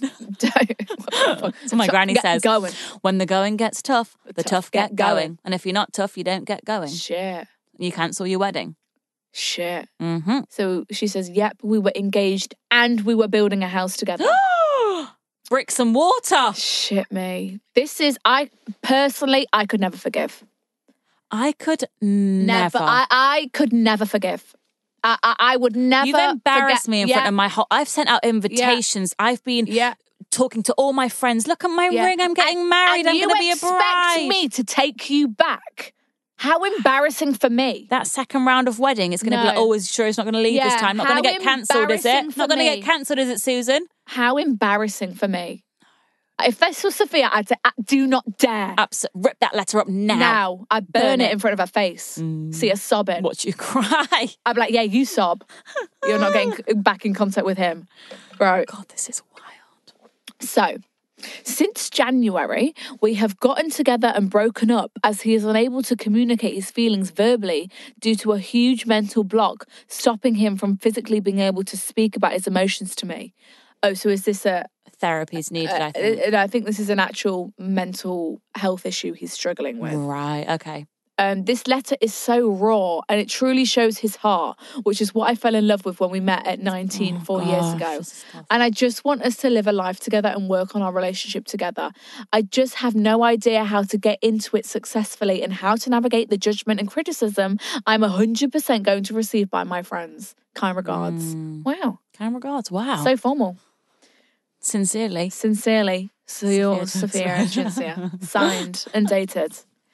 That's So my granny says, Going. when the going gets tough, the, tough, get, going. going. And if you're not tough, you don't get going. Shit. You cancel your wedding. Shit. Mm-hmm. So she says, yep, we were engaged and we were building a house together. Bricks and water. Shit me. This is, I personally, I could never forgive. I could Never. never. I, I could never forgive. I, I, I would never You've embarrassed forget- me in yeah, front of my whole. I've sent out invitations. I've been Yeah. talking to all my friends. Look at my yeah. ring. I'm getting And- married. and I'm you going to be a expect bride. me to take you back? How embarrassing for me. That second round of wedding, it's going to be No. like, oh, is sure it's not going to leave Yeah, this time? Not going how to get cancelled, is embarrassing it? for Not going to me. get cancelled, is it, Susan? How embarrassing for me. If this was Sophia, I'd say, "Uh, do not dare. Absolutely. Rip that letter up now. Now, I burn, Burn it it. in front of her face. See her sobbing. Watch you cry. I'd be like, yeah, you sob. You're not getting back in contact with him. Right. God, this is wild. So, since January, we have gotten together and broken up as he is unable to communicate his feelings verbally due to a huge mental block stopping him from physically being able to speak about his emotions to me. Oh, so is this a... Therapy's needed, I think. Uh, I think this is an actual mental health issue he's struggling with. Right, okay. Um, this letter is so raw and it truly shows his heart, which is what I fell in love with when we met at nineteen, Oh, four years gosh, ago. this is tough. And I just want us to live a life together and work on our relationship together. I just have no idea how to get into it successfully and how to navigate the judgment and criticism I'm one hundred percent going to receive by my friends. Kind regards. Wow. Kind regards. Wow. So formal. Sincerely. Sincerely, so you're Sophia Agencia. Signed and dated.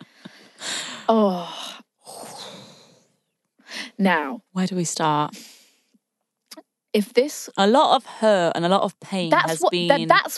Oh. Now, Where do we start? if this A lot of hurt and a lot of pain that's has what been that, that's what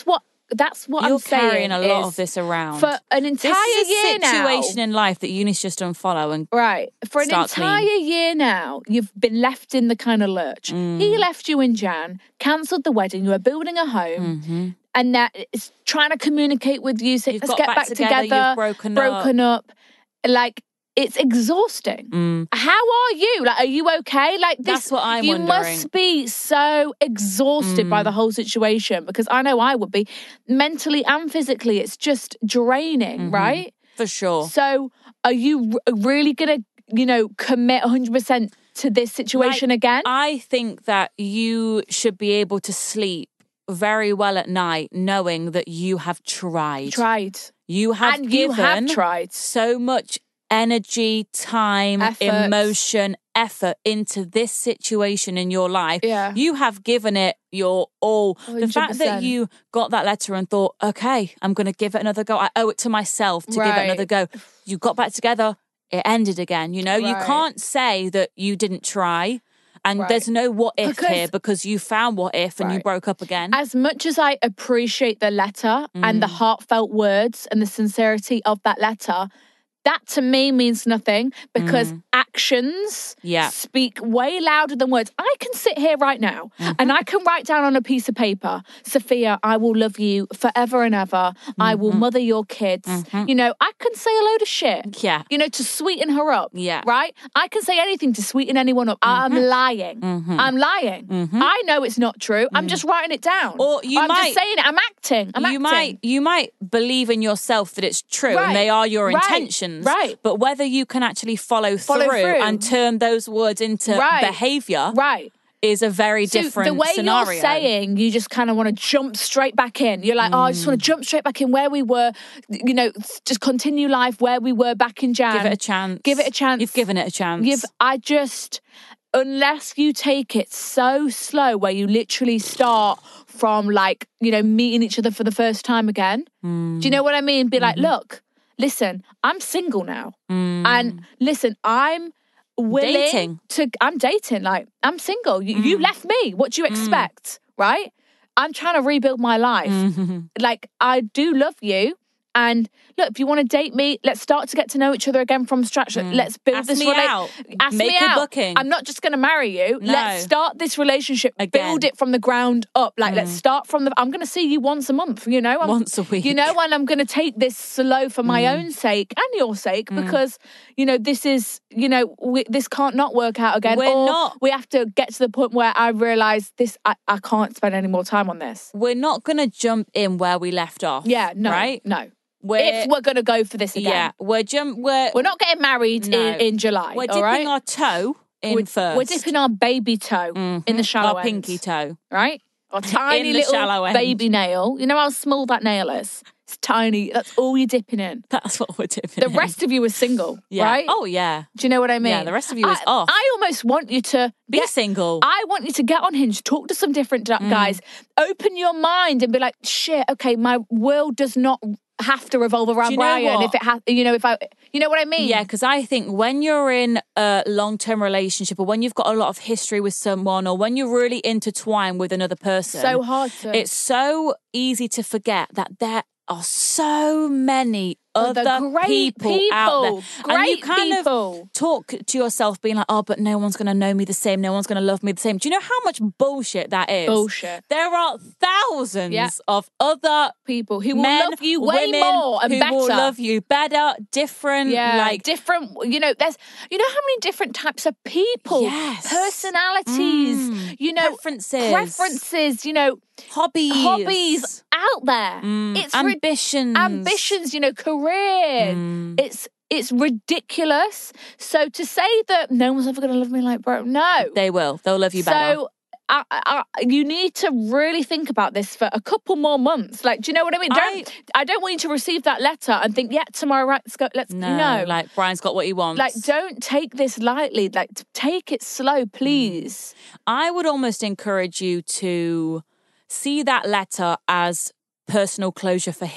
that's what You're I'm saying. carrying a lot is of this around. For an entire this is a year now. situation in life that you need to just unfollow and Right. For an start entire clean. year now, you've been left in the kind of lurch. Mm. He left you in Jan, cancelled the wedding, you were building a home, Mm-hmm. and that is trying to communicate with you, say, You've let's got get back back together, together. you've broken broken up. Like, it's exhausting. Mm. How are you? Like, are you okay? Like, this, That's what I'm you wondering. must be so exhausted Mm. by the whole situation, because I know I would be mentally and physically. It's just draining, Mm-hmm. right? For sure. So, are you r- really gonna, you know, commit one hundred percent to this situation Like, again? I think that you should be able to sleep very well at night knowing that you have tried. Tried. You have And given you have tried. so much energy, time, Effort. emotion, effort into this situation in your life. Yeah. You have given it your all. The one hundred fact that percent. you got that letter and thought, okay, I'm going to give it another go. I owe it to myself to give Right. it another go. You got back together. It ended again. You know, you Right. can't say that you didn't try. And Right. there's no what if Because- here because you found what if and you Right. broke up again. As much as I appreciate the letter and Mm. the heartfelt words and the sincerity of that letter, that to me means nothing, because actions Mm. Yeah. speak way louder than words. I can sit here right now Mm-hmm. and I can write down on a piece of paper, Sophia, I will love you forever and ever. I will Mm-hmm. mother your kids. You know, I can say a load of shit. Yeah. You know, to sweeten her up. Yeah. Right? I can say anything to sweeten anyone up. I'm lying. I'm lying. I know it's not true. I'm just writing it down. Or you I'm might- just saying it. I'm acting. I'm you acting. might you might believe in yourself that it's true Right. and they are your Right. intentions. Right. But whether you can actually follow, Follow through, through. and turn those words into Right. behaviour Right. is a very So different the way scenario. you're saying, you just kind of want to jump straight back in. You're like, oh, I just want to Mm. jump straight back in where we were. You know, just continue life where we were back in Jan. Give it a chance. Give it a chance. You've given it a chance. You've, I just, unless you take it so slow where you literally start from like, you know, meeting each other for the first time again. Mm. Do you know what I mean? Be like, Mm-hmm. look, listen, I'm single now. And listen, I'm willing Mm. Dating. to, I'm dating, like, I'm single. You, you left me. What do you expect? Right? I'm trying to rebuild my life. Mm-hmm. Like, I do love you. And look, if you want to date me, let's start to get to know each other again from scratch. Let's build Ask this me rela- out. Ask Make me a out. booking. I'm not just going to marry you. No. Let's start this relationship. Again. Build it from the ground up. Like, let's start from the. I'm going to see you once a month. You know, I'm, Once a week. You know, and I'm going to take this slow for my own sake and your sake, because you know this is. You know, we, this can't not work out again. We're or not- We have to get to the point where I realise this. I, I can't spend any more time on this. We're not going to jump in where we left off. Yeah. No. Right? No. We're, If we're going to go for this again. yeah, we're jump. We're We're not getting married No. in, in July. We're all dipping right? our toe in we're, first. We're dipping our baby toe in the shallow our end, pinky toe. right? Our tiny the little shallow end. baby nail. You know how small that nail is? It's tiny. That's all you're dipping in. That's what we're dipping. The in. rest of you is single, yeah. right? Oh yeah. Do you know what I mean? Yeah, the rest of you is I, off. I almost want you to Be get- single. I want you to get on Hinge, talk to some different d- Mm. guys, open your mind and be like, shit, okay, my world does not have to revolve around Do you know Brian. what? If it has, you know, if I, you know what I mean? Yeah, because I think when you're in a long-term relationship, or when you've got a lot of history with someone, or when you're really intertwined with another person, So hard to. it's so easy to forget that there are so many Other other great people, out there. people, and you great kind people. of talk to yourself being like, oh, but no one's going to know me the same. No one's going to love me the same. Do you know how much bullshit that is? Bullshit. There are thousands Yeah. of other people who will men, love you way women more and who better. will love you better, different, Yeah, like different. You know, there's. You know how many different types of people, Yes. personalities. Mm. You know, Preferences. preferences. You know, hobbies, hobbies out there. Mm. It's rid- ambitions, ambitions. You know, career. Mm. It's it's ridiculous. So to say that no one's ever going to love me like bro, no. They will. They'll love you better. So. I, I, you need to really think about this for a couple more months. Like, do you know what I mean? Don't I, don't want you to receive that letter and think, yeah, tomorrow, right? Let's go. Let's no, no. like Brian's got what he wants. Like, don't take this lightly. Like, t- take it slow, please. I would almost encourage you to see that letter as personal closure for him.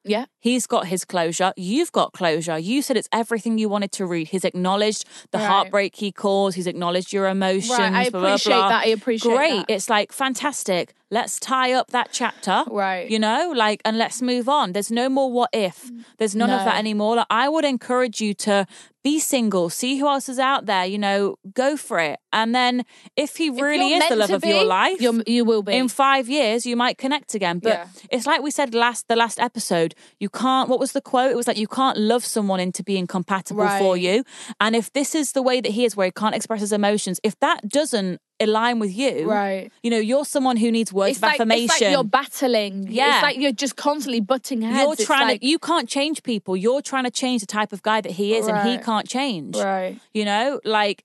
Yeah. He's got his closure. You've got closure. You said it's everything you wanted to read. He's acknowledged the Right. heartbreak he caused. He's acknowledged your emotions. Right, I blah, blah, appreciate blah. that. I appreciate Great. that. It's like, fantastic. Let's tie up that chapter. Right. You know, like, and let's move on. There's no more what if. There's none of No. that anymore. Like, I would encourage you to be single, see who else is out there, you know, go for it. And then if he If really you're is the meant love to of your be, life, you're- you will be. in five years, you might connect again. But Yeah. it's like we said last the last episode, you can't, what was the quote? It was like, you can't love someone into being compatible for Right. you. And if this is the way that he is, where he can't express his emotions, if that doesn't align with you, Right. you know, you're someone who needs words It's of like, affirmation. it's like you're battling. Yeah. It's like you're just constantly butting heads. You're It's trying like, to, you can't change people. You're trying to change the type of guy that he is, and he Right. can't change. Right. You know, like,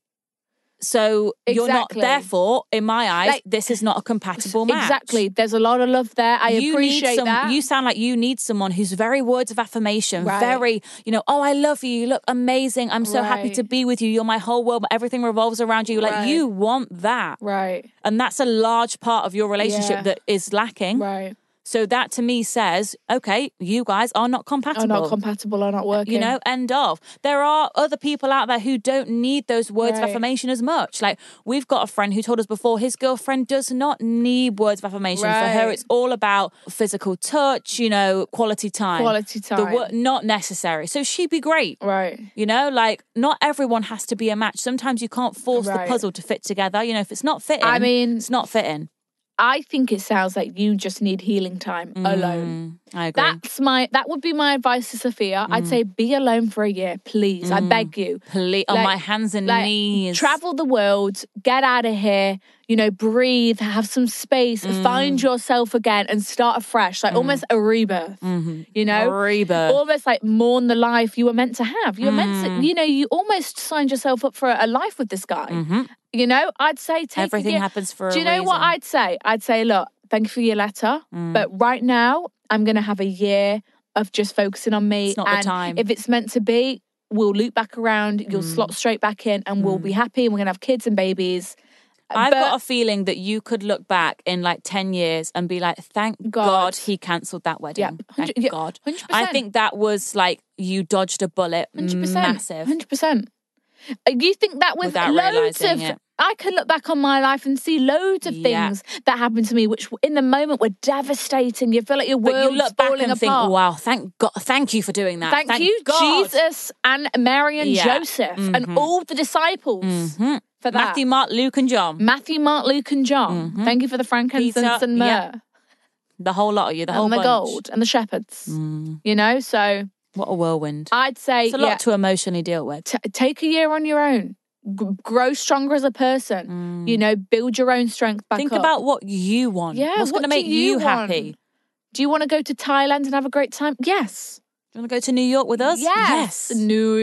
so you're not, Exactly. therefore, in my eyes, Like- this is not a compatible match. Exactly. There's a lot of love there. I you appreciate need some, that. You sound like you need someone who's very words of affirmation, Right. very, you know, oh, I love you. You look amazing. I'm so happy Right. to be with you. You're my whole world. Everything revolves around you. Like, Right. you want that. Right. And that's a large part of your relationship Yeah. that is lacking. Right. So that to me says, okay, you guys are not compatible. Are not compatible, are not working. You know, end of. There are other people out there who don't need those words of Right. affirmation as much. Like, we've got a friend who told us before, his girlfriend does not need words of affirmation. For her, Right. it's all about physical touch, you know, quality time. Quality The time. wo- not necessary. So she'd be great. Right. You know, like, not everyone has to be a match. Sometimes you can't force Right. the puzzle to fit together. You know, if it's not fitting, I mean- it's not fitting. I think it sounds like you just need healing time alone. Mm, I agree. That's my that would be my advice to Sophia. Mm. I'd say be alone for a year, please. I beg you. Please, on Like- my hands and like, knees. Travel the world, get out of here, you know, breathe, have some space, Mm. find yourself again and start afresh, like almost a rebirth. You know? Rebirth. Almost like mourn the life you were meant to have. You were meant Mm. to, you know, you almost signed yourself up for a life with this guy. You know, I'd say take a Everything year- happens for a Do you know what reason. I'd say? I'd say, look, thank you for your letter, Mm. but right now I'm going to have a year of just focusing on me. It's not the and time. if it's meant to be, we'll loop back around, you'll Mm. slot straight back in, and we'll be happy, and we're going to have kids and babies. I've But- got a feeling that you could look back in like ten years and be like, thank God, God. he cancelled that wedding. Yeah, Thank hundred- yeah, God. hundred I percent. think that was like, you dodged a bullet. one hundred percent. Massive. one hundred percent. Uh, You think that with Without loads realising of, it. I can look back on my life and see loads of Yeah. things that happened to me, which in the moment were devastating. You feel like your But world's you look back falling and think, apart. wow, thank God, thank you for doing that. Thank, you, God. Jesus and Mary and Yeah. Joseph Mhm. and all the disciples Mhm. for that. Matthew, Mark, Luke, and John. Matthew, Mark, Luke, and John. Mhm. Thank you for the frankincense Peter, and myrrh yeah. The whole lot of you, the whole and the bunch. gold and the shepherds. Mm. You know, so What a whirlwind. I'd say It's a lot yeah, to emotionally deal with. t- take a year on your own. G- grow stronger as a person. You know, build your own strength back Mm. Think up. about what you want. Yeah, What's going what to do make you you want? happy? Do you want to go to Thailand and have a great time? Yes. Do you want to go to New York with us? Yes. New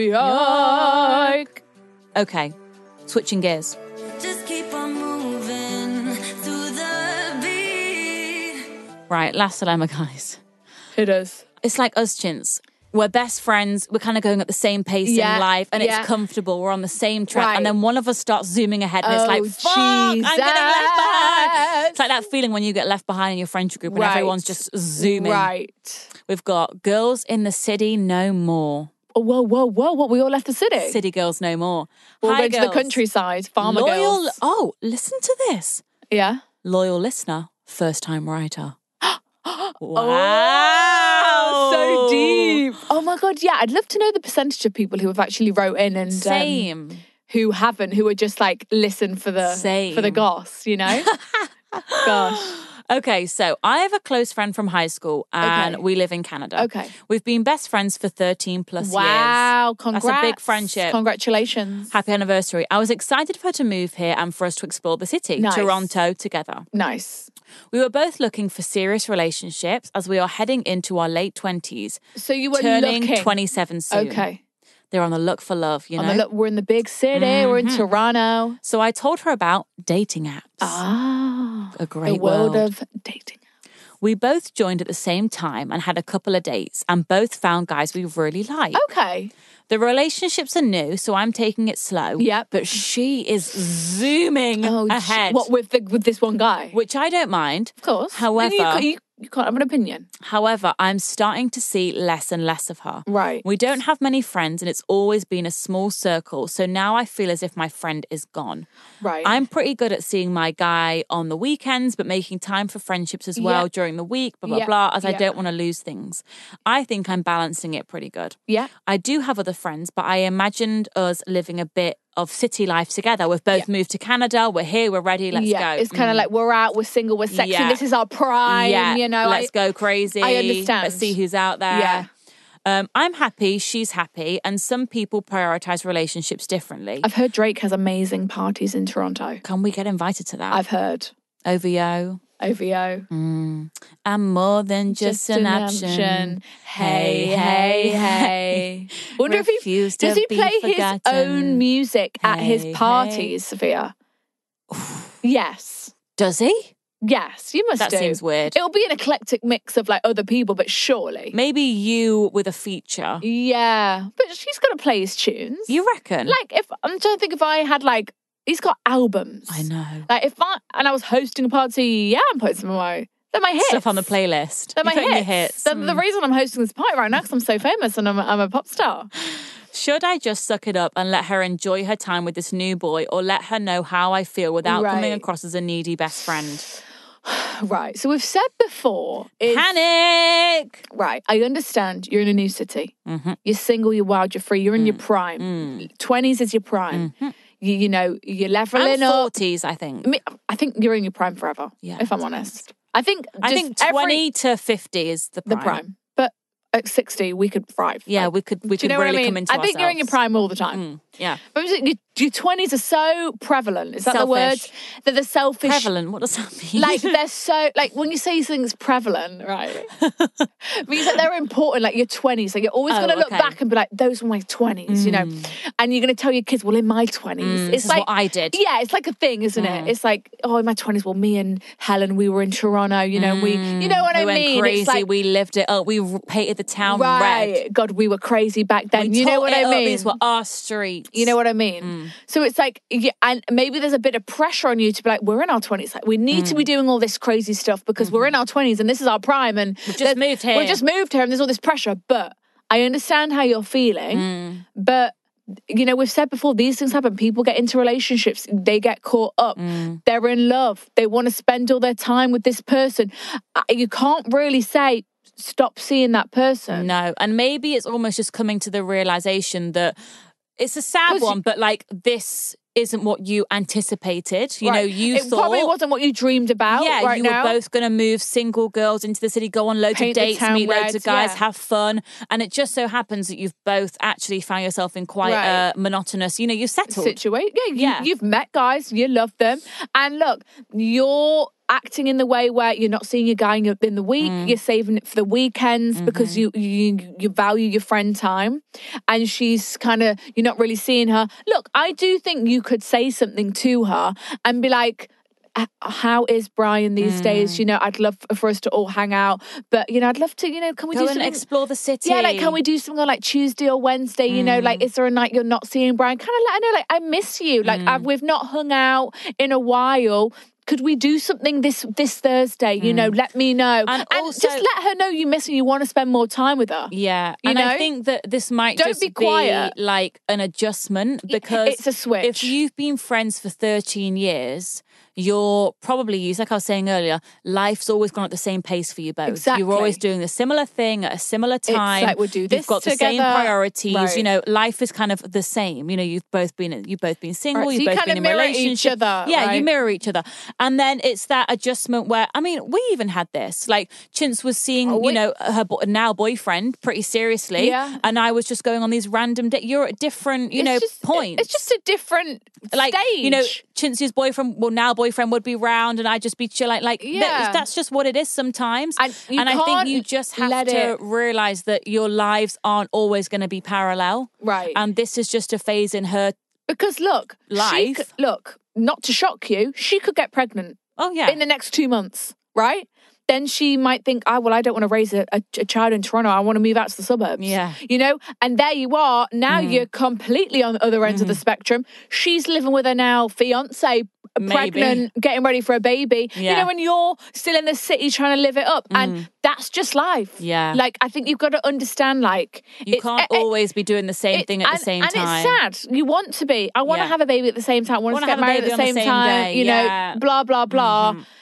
York. Okay, switching gears. Just keep on moving through the beat. Right, last dilemma, guys. It is. It's like us, chins. We're best friends. We're kind of going at the same pace Yeah, in life, and yeah. it's comfortable. We're on the same track, Right. and then one of us starts zooming ahead, and it's Oh, like, "Fuck, I'm getting left behind." Jesus. It's like that feeling when you get left behind in your friendship group, and Right. everyone's just zooming. Right. We've got girls in the city no more. Oh, whoa, whoa, whoa. What? We all left the city? City girls no more. We'll Hi, go to the girls. countryside. Farmer Loyal. girls. Oh, listen to this. Yeah. Loyal listener, first time writer. Oh, so deep. Oh my God. Yeah. I'd love to know the percentage of people who have actually wrote in and um, Same. who haven't, who are just like listen for the Same. for the goss, you know? Gosh. Okay, so I have a close friend from high school and Okay. we live in Canada. Okay. We've been best friends for thirteen plus years. Wow. Congrats. That's a big friendship. Congratulations. Happy anniversary. I was excited for her to move here and for us to explore the city, Nice. Toronto, together. Nice. We were both looking for serious relationships as we are heading into our late twenties, So you were turning looking. twenty-seven soon. Okay. They're on the look for love, you On know? the look, we're in the big city. We're in Toronto. So I told her about dating apps. Ah. A great the world, world. of dating. We both joined at the same time and had a couple of dates and both found guys we really like. Okay. The relationships are new, so I'm taking it slow. Yep. But she is zooming Oh, sh- ahead. What with the with this one guy? Which I don't mind. Of course. However, you, you, you can't have an opinion. However, I'm starting to see less and less of her. Right. We don't have many friends and it's always been a small circle. So now I feel as if my friend is gone. Right. I'm pretty good at seeing my guy on the weekends, but making time for friendships as well Yeah. during the week, blah, blah, Yeah. blah, as I Yeah. don't want to lose things. I think I'm balancing it pretty good. Yeah. I do have other friends, but I imagined us living a bit of city life together. We've both Yeah. moved to Canada. We're here. We're ready. Let's yeah. go. It's kind of Mm. like we're out, we're single, we're sexy. Yeah. This is our prime. yeah, You know, let's I, go crazy. I understand. Let's see who's out there. Yeah. Um, I'm happy. She's happy. And some people prioritize relationships differently. I've heard Drake has amazing parties in Toronto. Can we get invited to that? I've heard. O V O. O V O. Mm. I'm more than just, an, option. Hey, hey, hey. Wonder if he Refuse does to he be play his forgotten. own music at his Hey, parties, Sophia? Yes. Does he? Yes, you must That do. seems weird. It'll be an eclectic mix of like other people, but surely. Maybe you with a feature. Yeah. But she's got to play his tunes. You reckon? Like, if I'm trying to think if I had like, he's got albums. I know. Like, if I, and I was hosting a party, yeah, I'm putting some of my, they're my hits. Stuff on the playlist. They're my You're putting hits. your hits. They're the Mm. reason I'm hosting this party right now because I'm so famous and I'm a, I'm a pop star. Should I just suck it up and let her enjoy her time with this new boy, or let her know how I feel without coming Right. across as a needy best friend? Right. So we've said before. Is, Panic! right. I understand you're in a new city. Mm-hmm. You're single, you're wild, you're free, you're in your Mm. prime. twenties is your prime. You, you know, you're leveling And up. forties, I think. I mean, I think you're in your prime forever, Yeah, if I'm to be honest. I think I just think every- twenty to fifty is the prime. the prime. But at sixty, we could thrive. Yeah, Like, we could we do you could know what really I mean? come into I think you're in your ourselves. prime all the time. Mm, yeah. But your, your twenties are so prevalent. Is that the word? Selfish. That the selfish. Prevalent, what does that mean? Like they're so like when you say things prevalent, right? Means that they're important. Like your twenties, like you're always Oh, going to look okay. back and be like, "Those were my twenties," you know. And you're going to tell your kids, "Well, in my twenties, Mm, it's this is like what I did. Yeah, it's like a thing, isn't it? It's like, oh, in my twenties, well, me and Helen, we were in Toronto, you know. We, you know what we I went mean? crazy. It's like, we lived it up. We r- painted the town right? red. God, we were crazy back then. We you know tore what it I up. mean? These were our streets. You know what I mean? Mm. So it's like, yeah, and maybe there's a bit of pressure on you to be like, we're in our twenties. Like, we need to be doing all this crazy stuff because we're in our twenties and this is our prime. And We've just there's- moved here. We've just moved here and there's all this pressure. But I understand how you're feeling. Mm. But, you know, we've said before, these things happen. People get into relationships. They get caught up. Mm. They're in love. They want to spend all their time with this person. Uh, You can't really say, stop seeing that person. No, and maybe it's almost just coming to the realization that it's a sad 'Cause one, you- but like this isn't what you anticipated. You know, Right. you it thought probably wasn't what you dreamed about. Yeah, right you now. were both going to move single girls into the city, go on loads Paint of the dates, town meet loads red, of guys, yeah. have fun, and it just so happens that you've both actually found yourself in quite Right. a monotonous. You know, you're settled. Situation. Yeah, you, Yeah. you've met guys, you love them, and look, you're acting in the way where you're not seeing your guy in, your, in the week. Mm. You're saving it for the weekends Mm-hmm. because you you you value your friend time, and she's kind of you're not really seeing her. Look, I do think you could say something to her and be like, "H- how is Brian these Mm. days? You know, I'd love for us to all hang out, but you know, I'd love to, you know, can we Go do and something? explore the city. Yeah, like, can we do something on like Tuesday or Wednesday? You know, Mm. like, is there a night you're not seeing Brian? Kind of let her know, like, I miss you. Like, Mm. I've, we've not hung out in a while. Could we do something this this Thursday? You know, let me know. And also- just let her know you miss her. You want to spend more time with her. Yeah, You and know? I think that this might Don't just be quiet. like an adjustment because it's a switch. If you've been friends for thirteen years, you're probably used, like I was saying earlier, life's always gone at the same pace for you both. Exactly. You're always doing the similar thing at a similar time. like, we'll do this You've got the same together. priorities. Right. You know, life is kind of the same. You know, you've both been you've both been single. Right, so You've you both kind been of in mirror each relationship. other, Yeah, you right? mirror each other, and then it's that adjustment where I mean, we even had this. Like Chintz was seeing, Oh, we- you know, her bo- now boyfriend pretty seriously. Yeah. And I was just going on these random dates. You're at different, you It's know, just- points. It's just a different like, stage. you know, Chintz's boyfriend, well, now boyfriend would be round and I'd just be chilling. Like, that- Yeah. that's just what it is sometimes. And you I think can't you just have let to it- realize that your lives aren't always going to be parallel. Right. And this is just a phase in her. Because look, she Life. could, look, not to shock you, she could get pregnant. Oh, yeah. In the next two months, right? Then she might think, oh, well, I don't want to raise a, a, a child in Toronto. I want to move out to the suburbs. Yeah. You know? And there you are. Now Mm. you're completely on the other ends of the spectrum. She's living with her now fiance Maybe. pregnant, getting ready for a baby. You Yeah. know, when you're still in the city trying to live it up. And that's just life. Yeah. Like, I think you've got to understand, like... You it's- can't eh, eh, always be doing the same it- thing at and, the same and time. it's sad. You want to be. I want to Yeah. have a baby at the same time. I want Wanna to get have a married at baby the on the same, same time. day, You know, yeah. blah, blah, blah. Mhm.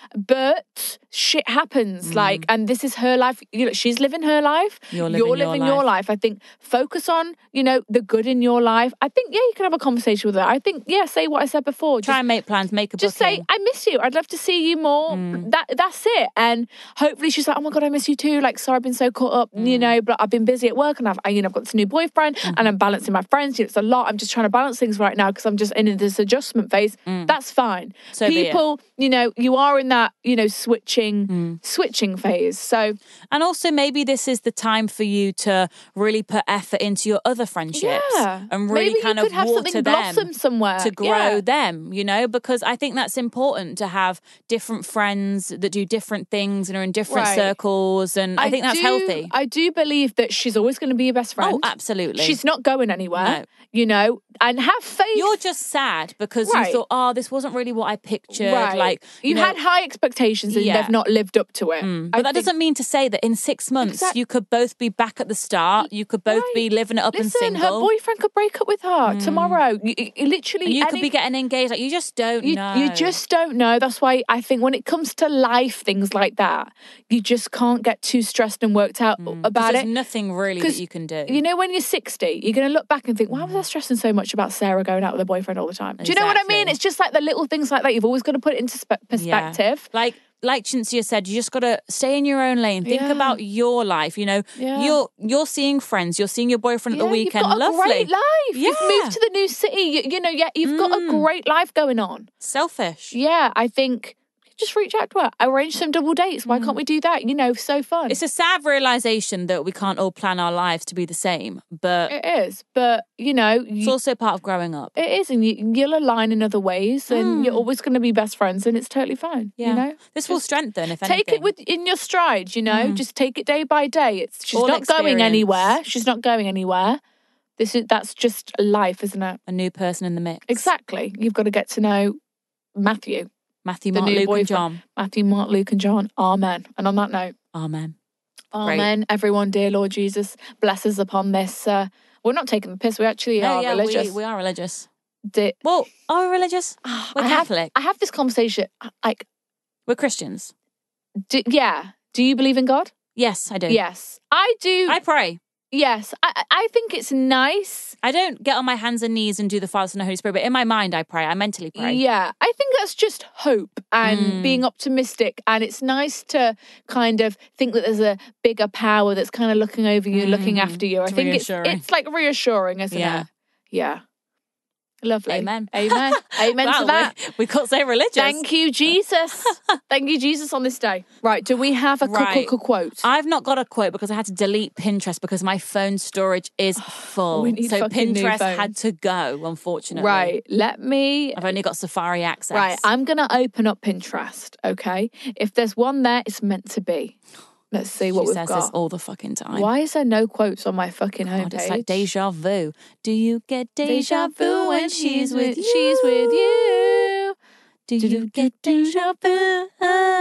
But shit happens. Like, and this is her life. You know, she's living her life. You're living your living your life. life. I think focus on, you know, the good in your life. I think, yeah, you can have a conversation with her. I think, yeah, say what I said before. Try Just- and make plans, make a just booking. say, I miss you. I'd love to see you more. Mm. That That's it. And hopefully she's like, oh my God, I miss you too. Like, sorry, I've been so caught up, Mm. you know, but I've been busy at work and I've, I, you know, I've got this new boyfriend Mm-hmm. and I'm balancing my friends. You know, it's a lot. I'm just trying to balance things right now because I'm just in this adjustment phase. That's fine. Mm. So be it. People, you know, you are in that, you know, switching, Mm. switching phase. So, And also maybe this is the time for you to really put effort into your other friendships yeah. and really Maybe kind you of could have water something them blossom somewhere. to grow Yeah. them, you know, because I think that's important to have different friends that do different things and are in different Right. circles. And I, think that's do- healthy. I do believe that she's always going to be your best friend. Oh, absolutely. She's not going anywhere, No. you know, and have faith. You're just sad because Right. you thought, oh, this wasn't really what I pictured. Right. Like you, know, had high expectations and Yeah. they've not lived up to it. Mm. I But that think- doesn't mean to say that in six months Exact- you could both be back at the start. You could both Right. be living it up Listen, and her single. boyfriend could break up with her tomorrow. You, you- literally, and you could any- be getting engaged. Like you just don't You, know. you just don't know. That's why I think when it comes to life, things like that, you just can't get too stressed and worked out Mm. 'Cause about there's it. nothing really that 'Cause, you can do. You know, when you're sixty, you're going to look back and think, why was I stressing so much about Sarah going out with her boyfriend all the time? Do you know what I mean? Exactly. It's just like the little things like that. You've always got to put it into spe- perspective. Yeah. Like like Chintzia said, you just gotta stay in your own lane. Think Yeah. about your life. You know, Yeah. you're you're seeing friends, you're seeing your boyfriend at the Yeah, weekend. You've got a Lovely. great life. You've Yeah. moved to the new city. You, you know, yeah, you've got a Mm. great life going on. Selfish. Yeah, I think just reach out to her. Arrange some double dates. Why can't we do that? You know, so fun. It's a sad realization that we can't all plan our lives to be the same, but It is, but you know, it's you, also part of growing up. it is, and you, you'll align in other ways, and you're always going to be best friends, and it's totally fine. Yeah. You know, This will Just strengthen, if take anything. it with in your stride. You know, just take it day by day. It's she's All not going experience. anywhere. She's not going anywhere. This is that's just life, isn't it? a new person in the mix. Exactly. You've got to get to know Matthew, Matthew, the Mark, new Luke, boyfriend. and John. Matthew, Mark, Luke, and John. Amen. And on that note. Amen. Amen. Everyone, dear Lord Jesus, bless us upon this. Uh, we're not taking the piss. We actually Oh, are yeah, religious. We, we are religious. Di- Well, are we religious? We're I have- Catholic. I have this conversation. Like, We're Christians. do, yeah. Do you believe in God? Yes, I do. Yes, I do. I pray. yes, I, I think it's nice. I don't get on my hands and knees and do the Father, Son, and Holy Spirit, but in my mind, I pray. I mentally pray. Yeah, I think that's just hope and Mm. being optimistic. And it's nice to kind of think that there's a bigger power that's kind of looking over you, looking after you. I It's think it's, reassuring. it's like reassuring, isn't Yeah. it? Yeah. Lovely. Amen. Amen. Amen Wow, to that. We, we can't say religious. Thank you, Jesus. Thank you, Jesus, on this day. Right, do we have a Right. cu- cu- quote? I've not got a quote because I had to delete Pinterest because my phone storage is full. We need so fucking new Pinterest phones. had to go, unfortunately. Right, let me... I've only got Safari access. Right, I'm going to open up Pinterest, okay? If there's one there, it's meant to be. Let's see what she we've says got. this all the fucking time. Why is there no quotes on my fucking God, homepage? it's like deja vu. Do you get deja, vu when she's with you? She's with you. Do you get deja vu?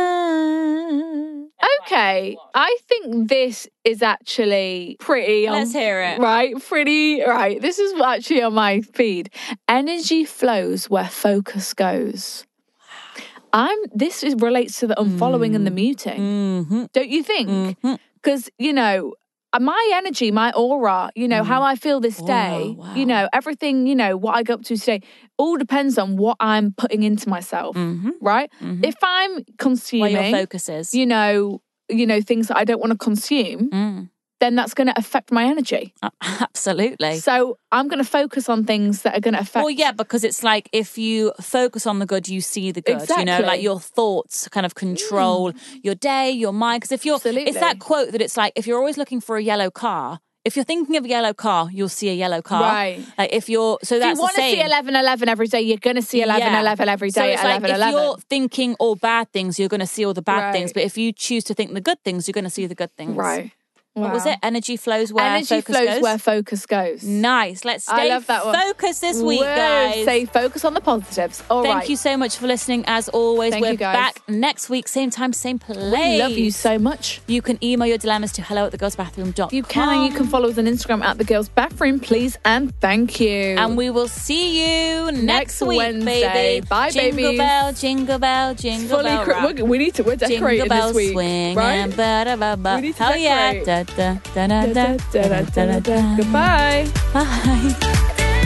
Okay, I think this is actually pretty. Let's on, hear it. Right, pretty. Right, this is actually on my feed. Energy flows where focus goes. I'm. This is relates to the unfollowing and the muting. Mm-hmm. Don't you think? Because you know. My energy, my aura, you know, how I feel this Aura, day, wow. you know, everything, you know, what I go up to today, all depends on what I'm putting into myself, Mhm. right? Mhm. If I'm Where consuming, your focus is. you know, you know, things that I don't want to consume, Mm. then that's going to affect my energy. Uh, Absolutely. So I'm going to focus on things that are going to affect. Well, yeah, because it's like if you focus on the good, you see the good. You know, Exactly. like your thoughts kind of control your day, your mind. Because if you're, Absolutely. it's that quote that it's like if you're always looking for a yellow car, if you're thinking of a yellow car, you'll see a yellow car. Right. Like if you're, so If that's you want the to same. see eleven eleven every day, you're going to see eleven eleven every So day it's at like eleven if eleven. you're thinking all bad things, you're going to see all the bad Right. things. But if you choose to think the good things, you're going to see the good things. Right. What was Wow. it? Energy flows where Energy focus flows goes. where focus goes. Nice. Let's I stay love that one. focused this week, Whoa, guys. Stay focused on the positives. All Thank right. you so much for listening. As always, Thank we're you, guys. back next week, same time, same place. We love you so much. You can email your dilemmas to hello at the girls bathroom dot com. You can, and you can follow us on Instagram at the girls bathroom, please, and thank you. And we will see you next, Next week, Wednesday. baby. Bye, jingle babies. bell, jingle bell, jingle Fully bell. cr- rock. we're- we need to. We're decorating jingle bell this week, swing right? and ba-da-ba-ba. We need to Oh yeah. Da, decorate. da, da, da, da, Da, da, da, da, da. Goodbye. Bye.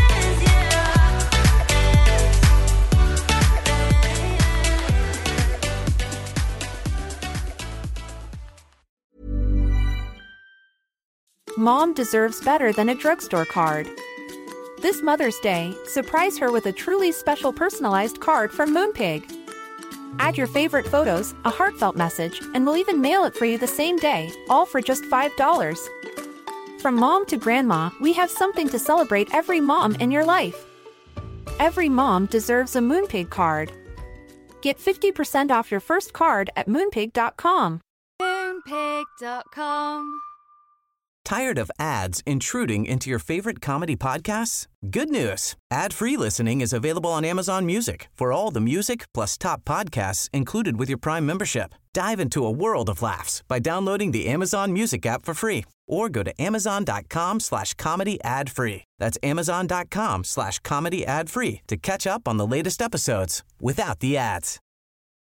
Mom deserves better than a drugstore card. This Mother's Day, surprise her with a truly special personalized card from Moonpig. Add your favorite photos, a heartfelt message, and we'll even mail it for you the same day, all for just five dollars. From mom to grandma, we have something to celebrate every mom in your life. Every mom deserves a Moonpig card. Get fifty percent off your first card at moonpig dot com. Moonpig dot com. Tired of ads intruding into your favorite comedy podcasts? Good news. Ad-free listening is available on Amazon Music for all the music plus top podcasts included with your Prime membership. Dive into a world of laughs by downloading the Amazon Music app for free or go to amazon.com slash comedy ad free. That's amazon.com slash comedy ad free to catch up on the latest episodes without the ads.